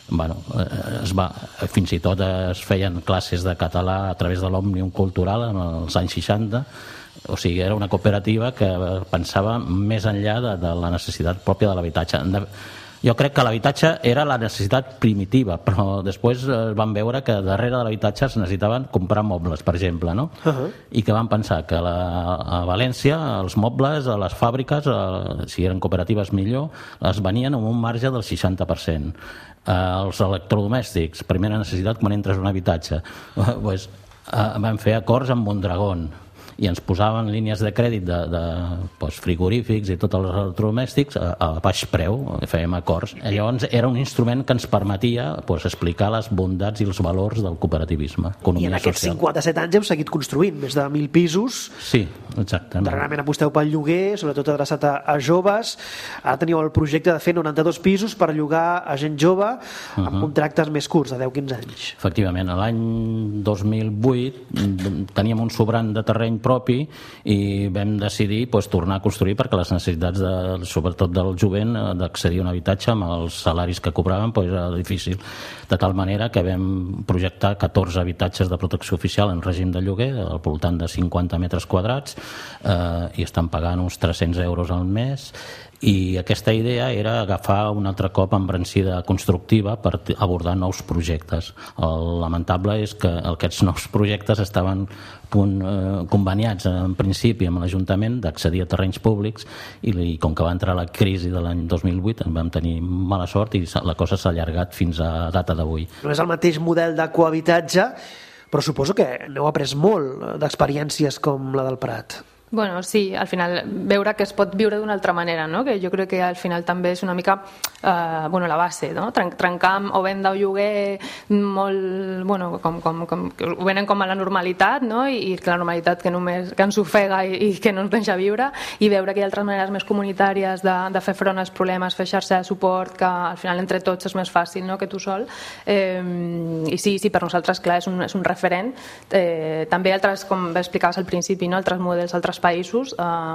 [SPEAKER 10] Fins i tot es feien classes de català a través de l'Òmnium Cultural en els anys 60. O sigui, era una cooperativa que pensava més enllà de la necessitat pròpia de l'habitatge. Jo crec que l'habitatge era la necessitat primitiva, però després van veure que darrere de l'habitatge es necessitaven comprar mobles, per exemple, no? I que van pensar que a València els mobles a les fàbriques, si eren cooperatives millor, es venien amb un marge del 60%. Els electrodomèstics, primera necessitat quan entres a un habitatge, van fer acords amb Mondragón i ens posaven línies de crèdit de frigorífics i tots els electrodomèstics a baix preu, fèiem acords. Llavors era un instrument que ens permetia explicar les bondats i els valors del cooperativisme.
[SPEAKER 2] I en aquests 57 anys heu seguit construint més de 1.000 pisos.
[SPEAKER 10] Sí, exactament.
[SPEAKER 2] Darrerament aposteu pel lloguer, sobretot adreçat a joves. Ara teniu el projecte de fer 92 pisos per llogar a gent jove amb contractes més curts, de 10-15 anys.
[SPEAKER 10] Efectivament, l'any 2008 teníem un sobrant de terreny propi i vam decidir tornar a construir perquè les necessitats sobretot del jovent d'accedir a un habitatge amb els salaris que cobraven era difícil, de tal manera que vam projectar 14 habitatges de protecció oficial en règim de lloguer al voltant de 50 metres quadrats i estan pagant uns 300 euros al mes. I aquesta idea era agafar un altre cop embranzida constructiva per abordar nous projectes. El lamentable és que aquests nous projectes estaven conveniats en principi amb l'Ajuntament d'accedir a terrenys públics i com que va entrar la crisi de l'any 2008 en vam tenir mala sort i la cosa s'ha allargat fins a data d'avui.
[SPEAKER 2] No és el mateix model de cohabitatge, però suposo que n'heu après molt d'experiències com la del Prat.
[SPEAKER 6] Bueno, sí, al final veure que es pot viure d'una altra manera, no? Que jo crec que al final també és una mica la base, no? Trencar o vendre o lloguer molt, que ho venen com a la normalitat, no? I que la normalitat que només que ens ofega i que no ens deixa viure, i veure que hi ha altres maneres més comunitàries de fer front als problemes, fer xarxa de suport, que al final entre tots és més fàcil, no?, que tu sol. I sí, per nosaltres, clar, és un referent. També altres, com explicaves al principi, no?, altres models, altres països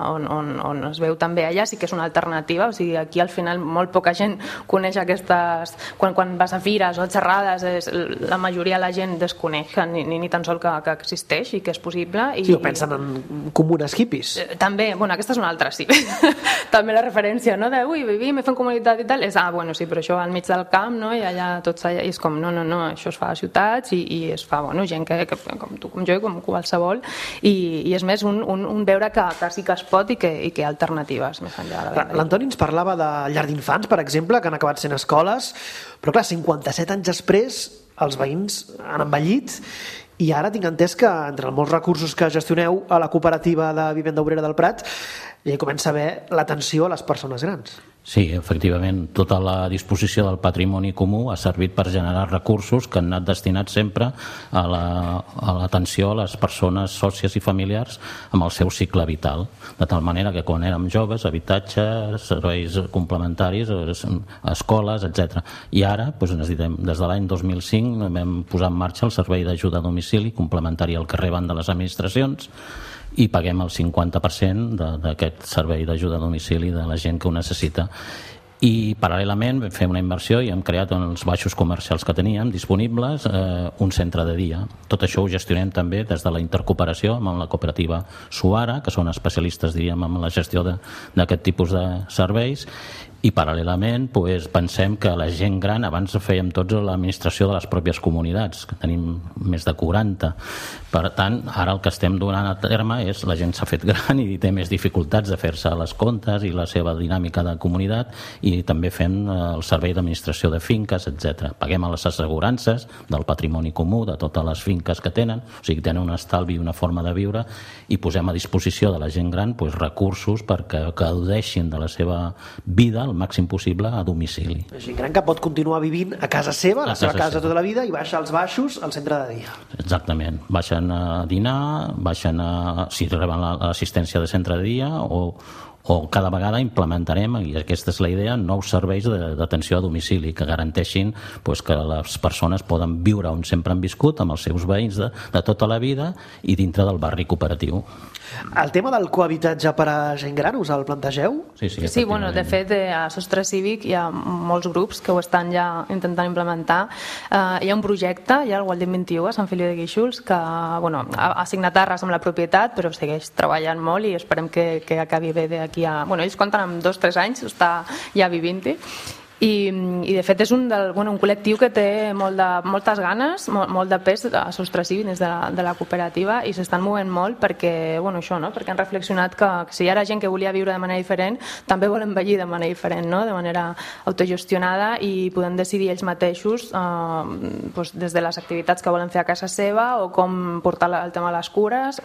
[SPEAKER 6] on es veu també allà, sí que és una alternativa. O sigui, aquí al final molt poca gent coneix aquestes... Quan vas a fires o a xerrades, la majoria de la gent desconeix ni tan sol que existeix i que és possible.
[SPEAKER 2] Sí, o pensen en comunes hippies.
[SPEAKER 6] També, bueno, aquesta és una altra, sí. També la referència, no?, de vivim i fem comunitat i tal, és, bueno, sí, però això al mig del camp, no?, i allà tots allà, i és com, no, això es fa a ciutats i es fa, gent que com tu, com jo, com qualsevol, i és més un veure que sí que es pot i que hi ha alternatives més enllà de la vida.
[SPEAKER 2] L'Antoni ens parlava de llar d'infants, per exemple, que han acabat sent escoles, però clar, 57 anys després els veïns han envellit i ara tinc entès que entre els molts recursos que gestioneu a la cooperativa de Vivenda Obrera del Prat ja hi comença a haver l'atenció a les persones grans.
[SPEAKER 10] Sí, efectivament, tota la disposició del patrimoni comú ha servit per generar recursos que han anat destinats sempre a l'atenció a les persones sòcies i familiars amb el seu cicle vital, de tal manera que quan érem joves, habitatge, serveis complementaris, escoles, etc. I ara, necessitem, des de l'any 2005, vam posar en marxa el servei d'ajuda a domicili complementari al que reben de les administracions, i paguem el 50% d'aquest servei d'ajuda a domicili de la gent que ho necessita. I paral·lelament vam fer una inversió i hem creat en els baixos comercials que teníem disponibles un centre de dia. Tot això ho gestionem també des de la intercooperació amb la cooperativa Suara, que són especialistes, diríem, en la gestió d'aquest tipus de serveis. I paral·lelament pensem que la gent gran, abans fèiem tots l'administració de les pròpies comunitats, que tenim més de 40. Per tant, ara el que estem donant a terme és la gent s'ha fet gran i té més dificultats de fer-se les comptes i la seva dinàmica de comunitat, i també fem el servei d'administració de finques, etc. Paguem a les assegurances del patrimoni comú de totes les finques que tenen, o sigui, tenen un estalvi i una forma de viure, i posem a disposició de la gent gran recursos perquè gaudeixin de la seva vida el màxim possible a domicili.
[SPEAKER 2] La gent gran que pot continuar vivint a casa seva, a la seva casa tota la vida, i baixa als baixos al centre de dia.
[SPEAKER 10] Exactament. Baixen a dinar, si reben l'assistència de centre de dia, o cada vegada implementarem, i aquesta és la idea, nous serveis d'atenció a domicili que garanteixin que les persones poden viure on sempre han viscut, amb els seus veïns de tota la vida i dintre del barri cooperatiu.
[SPEAKER 2] El tema del cohabitatge per a gent gran, us el plantegeu?
[SPEAKER 6] Sí, bueno, de fet, a Sostre Cívic hi ha molts grups que ho estan ja intentant implementar. Hi ha un projecte, hi ha el Gualdin 21 a Sant Feliu de Guíxols, que ha signat arres amb la propietat, però segueix treballant molt i esperem que acabi bé d'aquí a... Ells compten amb 2 o 3 anys, està ja vivint-hi. I de fet és un col·lectiu que té moltes ganes, molt de pes a Sostre Cívic des de la cooperativa, i s'estan movent molt perquè perquè han reflexionat que si hi ha gent que volia viure de manera diferent, també volen envellir de manera diferent, de manera autogestionada, i podem decidir ells mateixos des de les activitats que volen fer a casa seva, o com portar el tema de les cures,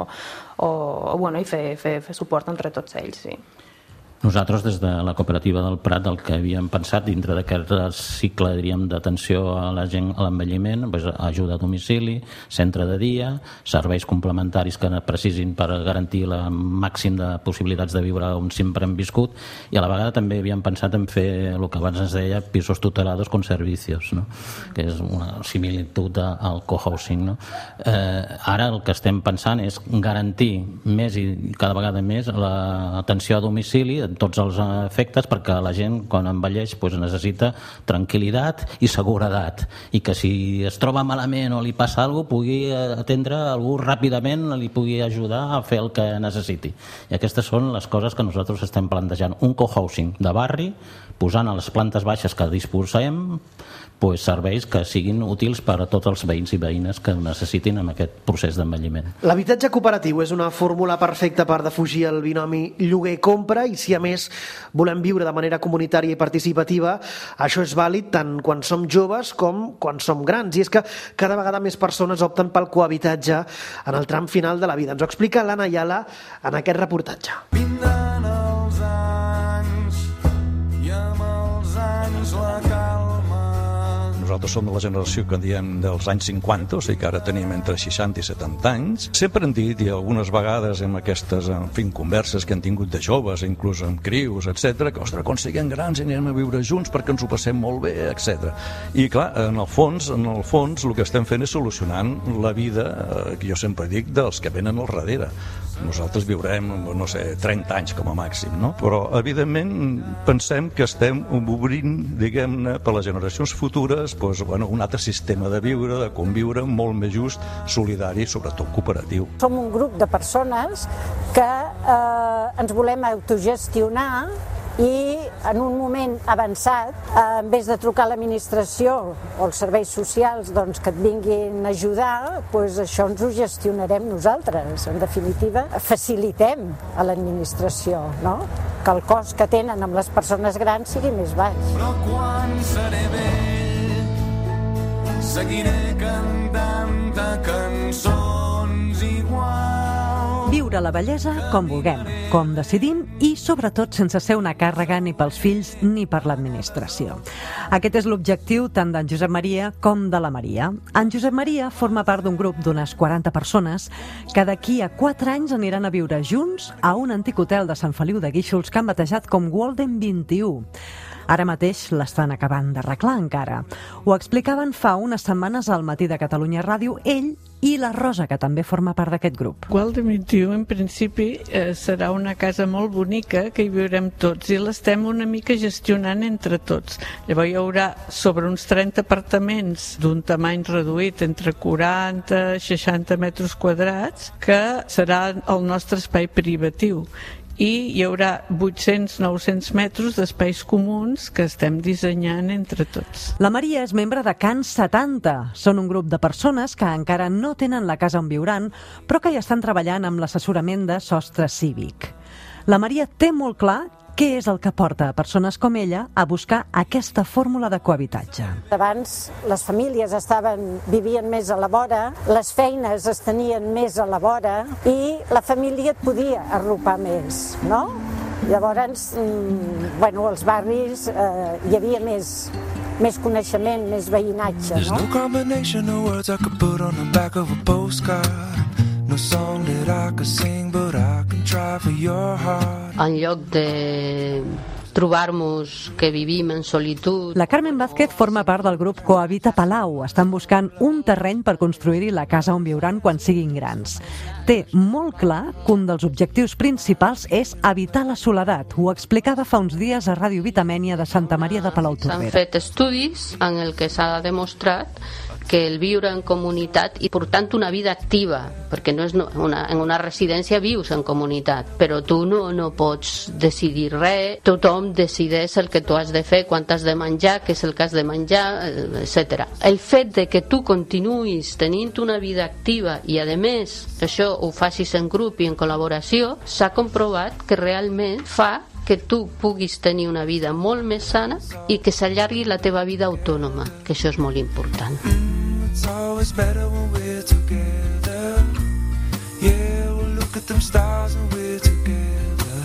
[SPEAKER 6] i fer suport entre tots ells, sí.
[SPEAKER 10] Nosaltres, des de la cooperativa del Prat, el que havíem pensat dintre d'aquest cicle, diríem, d'atenció a la gent a l'envelliment, ajuda a domicili, centre de dia, serveis complementaris que precisin per garantir el màxim de possibilitats de viure on sempre hem viscut, i a la vegada també havíem pensat en fer el que abans es deia pisos tutelados con servicios, que és una similitud al cohousing. Ara el que estem pensant és garantir més i cada vegada més l'atenció a domicili en tots els efectes, perquè la gent quan envelleix necessita tranquil·litat i seguretat, i que si es troba malament o li passa alguna cosa pugui atendre algú ràpidament, li pugui ajudar a fer el que necessiti. I aquestes són les coses que nosaltres estem plantejant. Un cohousing de barri, posant a les plantes baixes que disposem serveis que siguin útils per a tots els veïns i veïnes que necessitin en aquest procés d'envelliment.
[SPEAKER 2] L'habitatge cooperatiu és una fórmula perfecta per defugir el binomi lloguer-compra, i si dia més volem viure de manera comunitària i participativa, això és vàlid tant quan som joves com quan som grans. I és que cada vegada més persones opten pel cohabitatge en el tram final de la vida. Ens ho explica l'Anna Ayala en aquest reportatge.
[SPEAKER 4] Vindran els anys i amb els anys la calma.
[SPEAKER 11] Nosaltres som de la generació que diem dels anys 50, o sigui que ara tenim entre 60 i 70 anys. Sempre hem dit, i algunes vegades en aquestes converses que han tingut de joves, inclús amb crius, etc., que, ostres, quan siguem grans anirem a viure junts perquè ens ho passem molt bé, etc. I clar, en el fons, el que estem fent és solucionant la vida, que jo sempre dic, dels que venen al darrere. Nosaltres viurem, no sé, 30 anys com a màxim, no? Però, evidentment, pensem que estem obrint, diguem-ne, per les generacions futures, doncs, bueno, un altre sistema de viure, de conviure, molt més just, solidari i, sobretot, cooperatiu.
[SPEAKER 12] Som un grup de persones que ens volem autogestionar i en un moment avançat, en vez de trucar a l'administració o els serveis socials doncs, que et vinguin a ajudar, doncs això ens ho gestionarem nosaltres. En definitiva, facilitem a l'administració, no? Que el cost que tenen amb les persones grans sigui més baix.
[SPEAKER 4] Però quan seré vell, seguiré cantant-te cançons igual.
[SPEAKER 7] Viure la bellesa com vulguem, com decidim i, sobretot, sense ser una càrrega ni pels fills ni per l'administració. Aquest és l'objectiu tant d'en Josep Maria com de la Maria. En Josep Maria forma part d'un grup d'unes 40 persones que d'aquí a 4 anys aniran a viure junts a un antic hotel de Sant Feliu de Guíxols que han batejat com Walden 21. Ara mateix l'estan acabant d'arreglar encara. Ho explicaven fa unes setmanes al Matí de Catalunya Ràdio ell i la Rosa, que també forma part d'aquest grup.
[SPEAKER 13] Walden 21, en principi, serà una casa molt bonica que hi viurem tots i l'estem una mica gestionant entre tots. Llavors hi haurà sobre uns 30 apartaments d'un tamany reduït, entre 40 i 60 metres quadrats, que serà el nostre espai privatiu. I hi haurà 800-900 metres d'espais comuns que estem dissenyant entre tots.
[SPEAKER 7] La Maria és membre de Can 70. Són un grup de persones que encara no tenen la casa on viuran, però que hi estan treballant amb l'assessorament de sostre cívic. La Maria té molt clar què és el que porta a persones com ella a buscar aquesta fórmula de cohabitatge.
[SPEAKER 12] Abans les famílies vivien més a la vora, les feines es tenien més a la vora i la família et podia arropar més, no? Llavors, als barris hi havia més coneixement, més veïnatge, no?
[SPEAKER 4] There's no combination of words I could put on the back of a postcard. No song that I could sing, but I can try for your heart.
[SPEAKER 14] En lloc de trobar-nos que vivim en solitud.
[SPEAKER 7] La Carmen Vázquez forma part del grup Cohabita Palau. Estan buscant un terreny per construir-hi la casa on viuran quan siguin grans. Té molt clar que un dels objectius principals és evitar la soledat. Ho explicava fa uns dies a Ràdio Vitamènia de Santa Maria de Palautordera.
[SPEAKER 14] S'han fet estudis en el que s'ha demostrat que el viure en comunitat i portant una vida activa, perquè no és en una residència vius en comunitat, però tu no pots decidir res, tothom decideix el que tu has de fer, quan has de menjar, què és el que has de menjar, etc. El fet de que tu continuïs tenint una vida activa i a més això ho facis en grup i en col·laboració, s'ha comprovat que realment fa que tu puguis tenir una vida molt més sana i que s'allargui la teva vida autònoma, que això és molt important.
[SPEAKER 4] It's always better when we're together. Yeah, we'll look at them stars when we're together.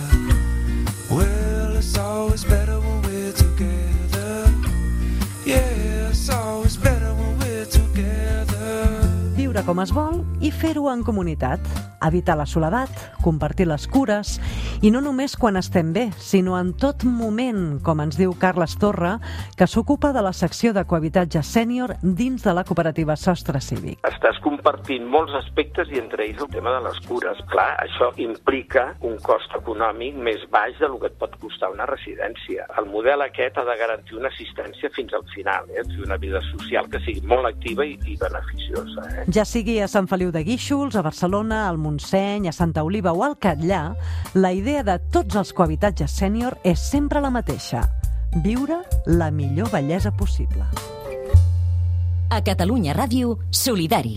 [SPEAKER 4] Well, it's always better when we're together. Yeah, it's always better when we're together.
[SPEAKER 7] Viure com es vol i fer-ho en comunitat. Evitar la soledat, compartir les cures, i no només quan estem bé, sinó en tot moment, com ens diu Carles Torra, que s'ocupa de la secció de cohabitatge sènior dins de la cooperativa Sostre Cívic.
[SPEAKER 15] Estàs compartint molts aspectes i entre ells el tema de les cures. Clar, això implica un cost econòmic més baix del que et pot costar una residència. El model aquest ha de garantir una assistència fins al final, una vida social que sigui molt activa i beneficiosa.
[SPEAKER 7] Ja sigui a Sant Feliu de Guíxols, a Barcelona, al Montseny, a Santa Oliva o al Catllar, la idea de tots els cohabitatges sènior és sempre la mateixa: viure la millor bellesa possible.
[SPEAKER 1] A Catalunya Ràdio, Solidaris,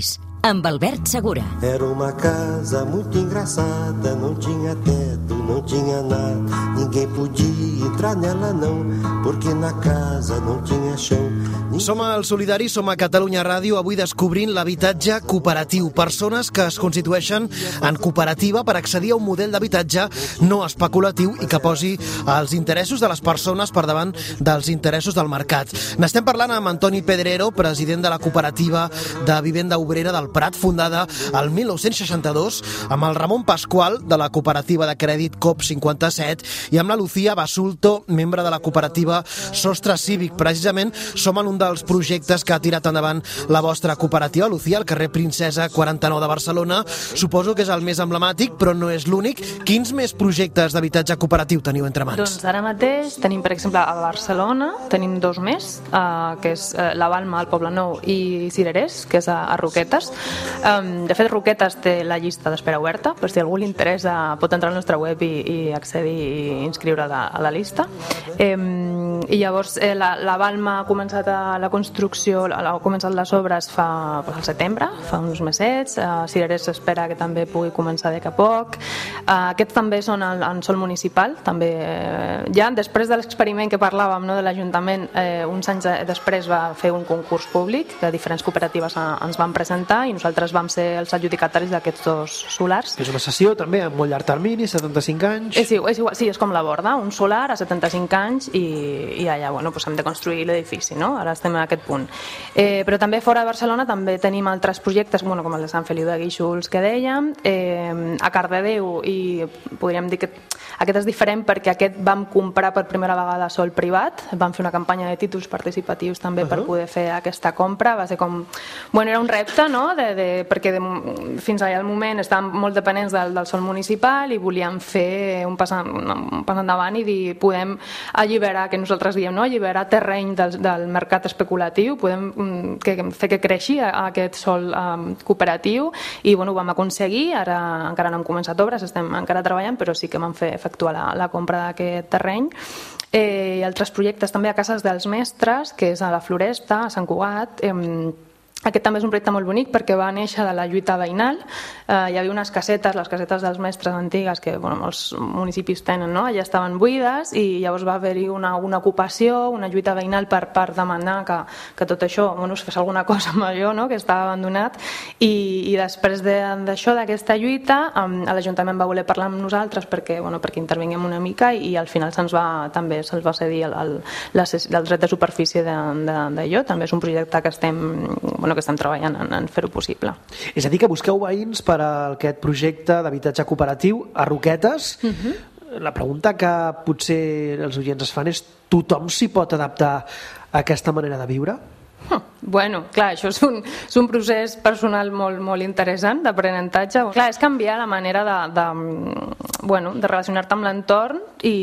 [SPEAKER 1] amb Albert Segura.
[SPEAKER 16] Era uma casa muito engraçada, não tinha teto, não tinha nada, ninguém podia entrar nela não, porque na casa não tinha chão.
[SPEAKER 2] Som al Solidari, som a Catalunya Ràdio, avui descobrint l'habitatge cooperatiu. Persones que es constitueixen en cooperativa per accedir a un model d'habitatge no especulatiu i que posi els interessos de les persones per davant dels interessos del mercat. N'estem parlant amb Antoni Pedrero, president de la cooperativa de vivenda obrera del Prat, fundada el 1962, amb el Ramon Pasqual, de la cooperativa de crèdit COP57, i amb la Lucía Basulto, membre de la cooperativa Sostre Cívic. Precisament som en un dels projectes que ha tirat endavant la vostra cooperativa, Lucía, al carrer Princesa 49 de Barcelona. Suposo que és el més emblemàtic, però no és l'únic. Quins més projectes d'habitatge cooperatiu teniu entre mans?
[SPEAKER 6] Doncs ara mateix tenim, per exemple, a Barcelona, tenim 2 més, que és la Balma al Poblenou i Cirerers, que és a Roquetes. De fet, Roquetes té la llista d'espera oberta, per si algú li interessa pot entrar al nostre web i accedir i inscriure a la llista. I llavors la Balma ha començat la construcció, ha començat les obres al setembre, fa uns mesets. Cirerers s'espera que també pugui començar d'aquí a poc. Aquests també són en sòl municipal, també ja després de l'experiment que parlàvem, no, de l'Ajuntament, uns anys després va fer un concurs públic que diferents cooperatives ens van presentar i nosaltres vam ser els adjudicataris d'aquests 2 solars.
[SPEAKER 2] És una sessió també amb molt llarg termini, 75 anys.
[SPEAKER 6] És igual, sí, és com la Borda, un solar a 75 anys i allà hem de construir l'edifici, no? Ara estem en aquest punt. Però també fora de Barcelona també tenim altres projectes, com el de Sant Feliu de Guíxols que dèiem, a Cardedeu, i podríem dir que aquest és diferent perquè aquest vam comprar per primera vegada sòl privat, vam fer una campanya de títols participatius també per poder fer aquesta compra. Va ser com... era un repte, no? Perquè fins allà al moment estàvem molt dependents del sòl municipal i volíem fer un pas endavant i dir, podem alliberar, que nosaltres diem, no? Alliberar terreny del mercat especulatiu, podem fer que creixi aquest sòl cooperatiu i ho vam aconseguir. Ara encara no hem començat obres, estem encara treballant, però sí que vam fer efectuar la compra d'aquest terreny. I altres projectes també a Cases dels Mestres, que és a la Floresta, a Sant Cugat. Aquest també és un projecte molt bonic perquè va néixer de la lluita veïnal. Hi havia unes casetes, les casetes dels mestres antigues que molts municipis tenen, no? Allà estaven buides i llavors va haver-hi una ocupació, una lluita veïnal per demanar que tot això es fes alguna cosa amb allò, no? Que estava abandonat, i després d'això, d'aquesta lluita, l'Ajuntament va voler parlar amb nosaltres perquè intervinguem una mica i al final també se'ls va cedir el dret de superfície d'allò. També és un projecte que estem treballant en fer-ho possible.
[SPEAKER 2] És a dir, que busqueu veïns per a aquest projecte d'habitatge cooperatiu a Roquetes. La pregunta que potser els oients es fan és: tothom s'hi pot adaptar a aquesta manera de viure?
[SPEAKER 6] Clar, això és un procés personal molt interessant d'aprenentatge. Clar, és canviar la manera de relacionar-te amb l'entorn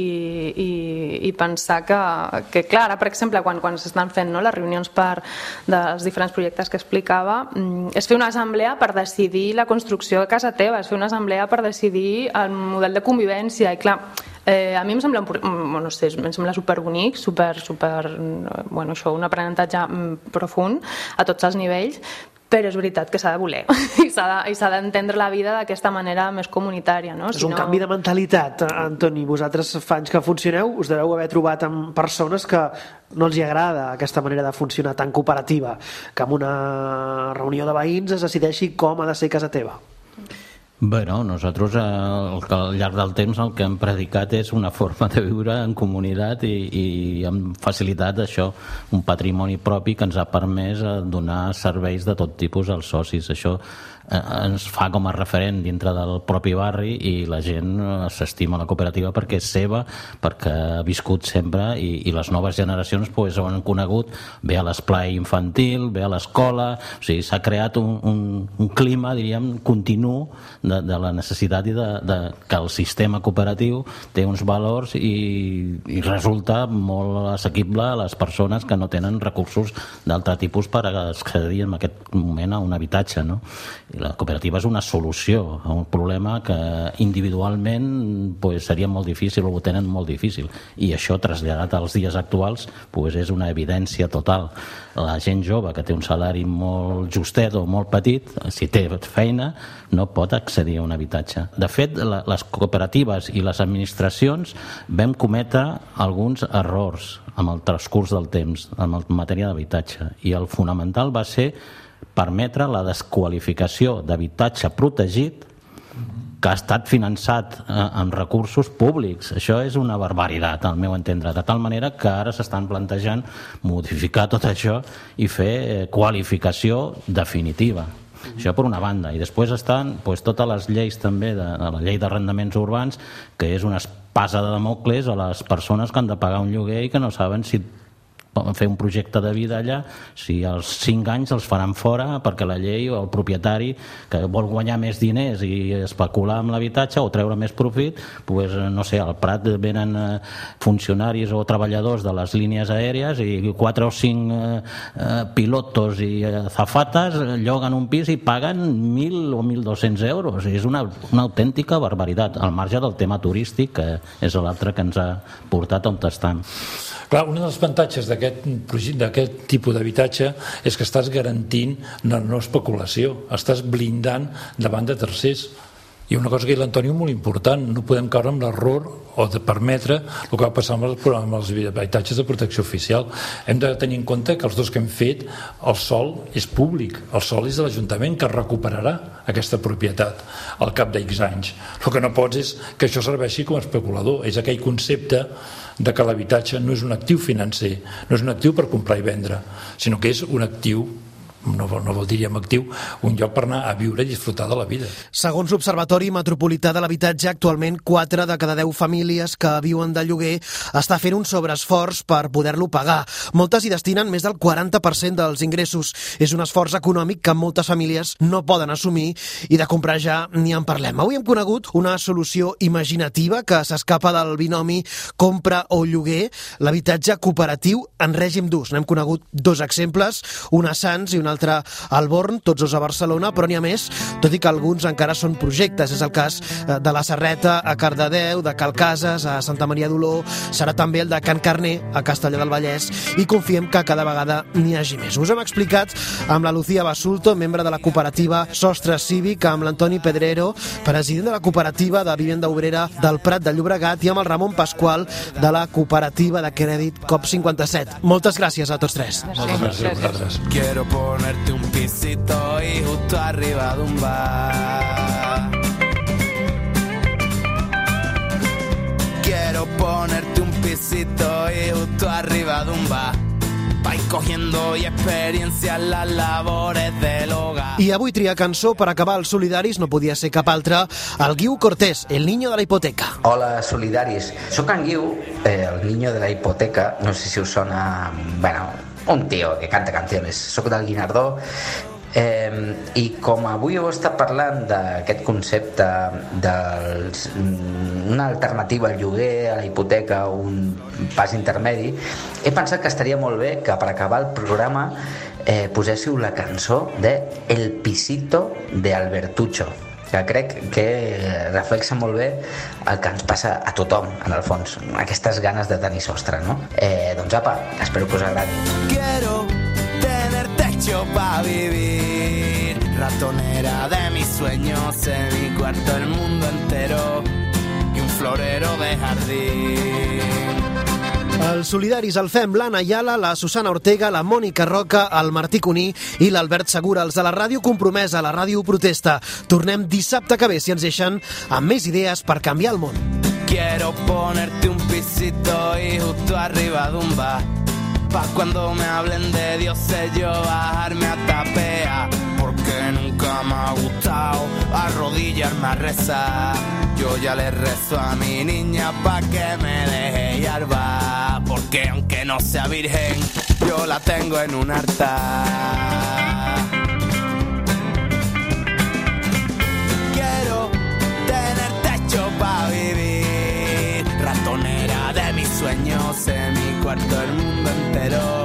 [SPEAKER 6] i pensar que clar, ara, per exemple, quan s'estan fent les reunions dels diferents projectes que explicava, és fer una assemblea per decidir la construcció de casa teva, és fer una assemblea per decidir el model de convivència. I clar, a mi em sembla superbonic, un aprenentatge profund a tots els nivells, però és veritat que s'ha de voler i s'ha d'entendre la vida d'aquesta manera més comunitària, no?
[SPEAKER 2] És un canvi de mentalitat, Antoni. Vosaltres fa anys que funcioneu, us deveu haver trobat amb persones que no els agrada aquesta manera de funcionar tan cooperativa, que en una reunió de veïns es decideixi com ha de ser casa teva.
[SPEAKER 10] Nosaltres al llarg del temps el que hem predicat és una forma de viure en comunitat i hem facilitat això, un patrimoni propi que ens ha permès donar serveis de tot tipus als socis. Això ens fa com a referent dintre del propi barri i la gent s'estima la cooperativa perquè és seva, perquè ha viscut sempre i les noves generacions ho han conegut bé a l'esplai infantil, bé a l'escola. O sigui, s'ha creat un clima, diríem, continu de la necessitat i que el sistema cooperatiu té uns valors i resulta molt assequible a les persones que no tenen recursos d'altre tipus per accedir en aquest moment a un habitatge, no? La cooperativa és una solució a un problema que individualment seria molt difícil, o ho tenen molt difícil, i això traslladat als dies actuals és una evidència total. La gent jove que té un salari molt justet o molt petit, si té feina, no pot accedir a un habitatge. De fet, les cooperatives i les administracions vam cometre alguns errors amb el transcurs del temps en matèria d'habitatge, i el fonamental va ser permetre la desqualificació d'habitatge protegit que ha estat finançat amb recursos públics. Això és una barbaritat, al meu entendre, de tal manera que ara s'estan plantejant modificar tot això i fer qualificació definitiva. Això per una banda. I després estan totes les lleis també, la llei d'arrendaments urbans, que és una espasa de Damocles a les persones que han de pagar un lloguer i que no saben si fer un projecte de vida allà, si als 5 anys els faran fora perquè la llei o el propietari que vol guanyar més diners i especular amb l'habitatge o treure més profit, no sé, al Prat venen funcionaris o treballadors de les línies aèries i 4 o 5 pilotos i azafates lloguen un pis i paguen 1.000 o 1.200 euros. És una autèntica barbaritat, al marge del tema turístic, que és l'altre que ens ha portat on estem.
[SPEAKER 9] Clar, un dels avantatges d'aquest tipus d'habitatge és que estàs garantint la no especulació, estàs blindant davant de tercers. I una cosa que l'Antoni és molt important, no podem caure amb l'error o de permetre el que va passar amb els habitatges de protecció oficial. Hem de tenir en compte que els dos que hem fet, el sòl és públic, el sòl és de l'Ajuntament que recuperarà aquesta propietat al cap d'X anys. El que no pots és que això serveixi com a especulador, és aquell concepte de que l'habitatge no és un actiu financer, no és un actiu per comprar i vendre, sinó que és un actiu, no vol dir actiu, un lloc per anar a viure i disfrutar de la vida.
[SPEAKER 2] Segons l'Observatori Metropolità de l'Habitatge, actualment 4 de cada 10 famílies que viuen de lloguer està fent un sobreesforç per poder-lo pagar. Moltes hi destinen més del 40% dels ingressos. És un esforç econòmic que moltes famílies no poden assumir i de comprar ja ni en parlem. Avui hem conegut una solució imaginativa que s'escapa del binomi compra o lloguer, l'habitatge cooperatiu en règim d'ús. N'hem conegut 2 exemples, un a Sants i un altre al Born, tots dos a Barcelona, però n'hi ha més, tot i que alguns encara són projectes. És el cas de la Serreta a Cardedeu, de Cal Cases a Santa Maria d'Oló, serà també el de Can Carner a Castellar del Vallès, i confiem que cada vegada n'hi hagi més. Us hem explicat amb la Lucía Basulto, membre de la cooperativa Sostre Cívic, amb l'Antoni Pedrero, president de la cooperativa de vivenda obrera del Prat de Llobregat, i amb el Ramon Pasqual de la cooperativa de crèdit COP57. Moltes gràcies a tots 3.
[SPEAKER 9] Moltes gràcies a vosaltres.
[SPEAKER 17] Quiero ponerte un pisito y justo arriba de un bar. Quiero ponerte un pisito y justo arriba de un bar. Va cogiendo y experiencia en las labores del hogar.
[SPEAKER 2] I avui tria cançó per acabar els solidaris no podia ser cap altre, el Guiu Cortés, el niño de la hipoteca.
[SPEAKER 18] Hola, solidaris. Soc en Guiu, el niño de la hipoteca. No sé si us sona... un tío que canta canciones. Soc del Guinardó, i com avui heu estat parlant d'aquest concepte d'una alternativa al lloguer, a la hipoteca, un pas intermedi, he pensat que estaria molt bé que per acabar el programa poséssiu la cançó de El Pisito de Albertucho, que crec que reflexa molt bé el que ens passa a tothom, en el fons, aquestes ganes de tenir sostre, no? Doncs apa, espero que us agradi.
[SPEAKER 17] Quiero tener techo pa' vivir, ratonera de mis sueños, en mi cuarto el mundo entero y un florero de jardín.
[SPEAKER 2] Els solidaris el fem l'Anna Ayala, la Susana Ortega, la Mònica Roca, el Martí Cuní i l'Albert Segura, els de la Ràdio Compromesa, la Ràdio Protesta. Tornem dissabte que ve, si ens deixen, amb més idees per canviar el món.
[SPEAKER 17] Quiero ponerte un pisito y justo arriba de un bar, pa' cuando me hablen de Dios yo bajarme a tapea, porque nunca me ha gustado arrodillarme a rezar. Yo ya le rezo a mi niña pa' que me deje yarbar, porque aunque no sea virgen, yo la tengo en un altar. Quiero tener techo pa' vivir, ratonera de mis sueños, en mi cuarto el mundo entero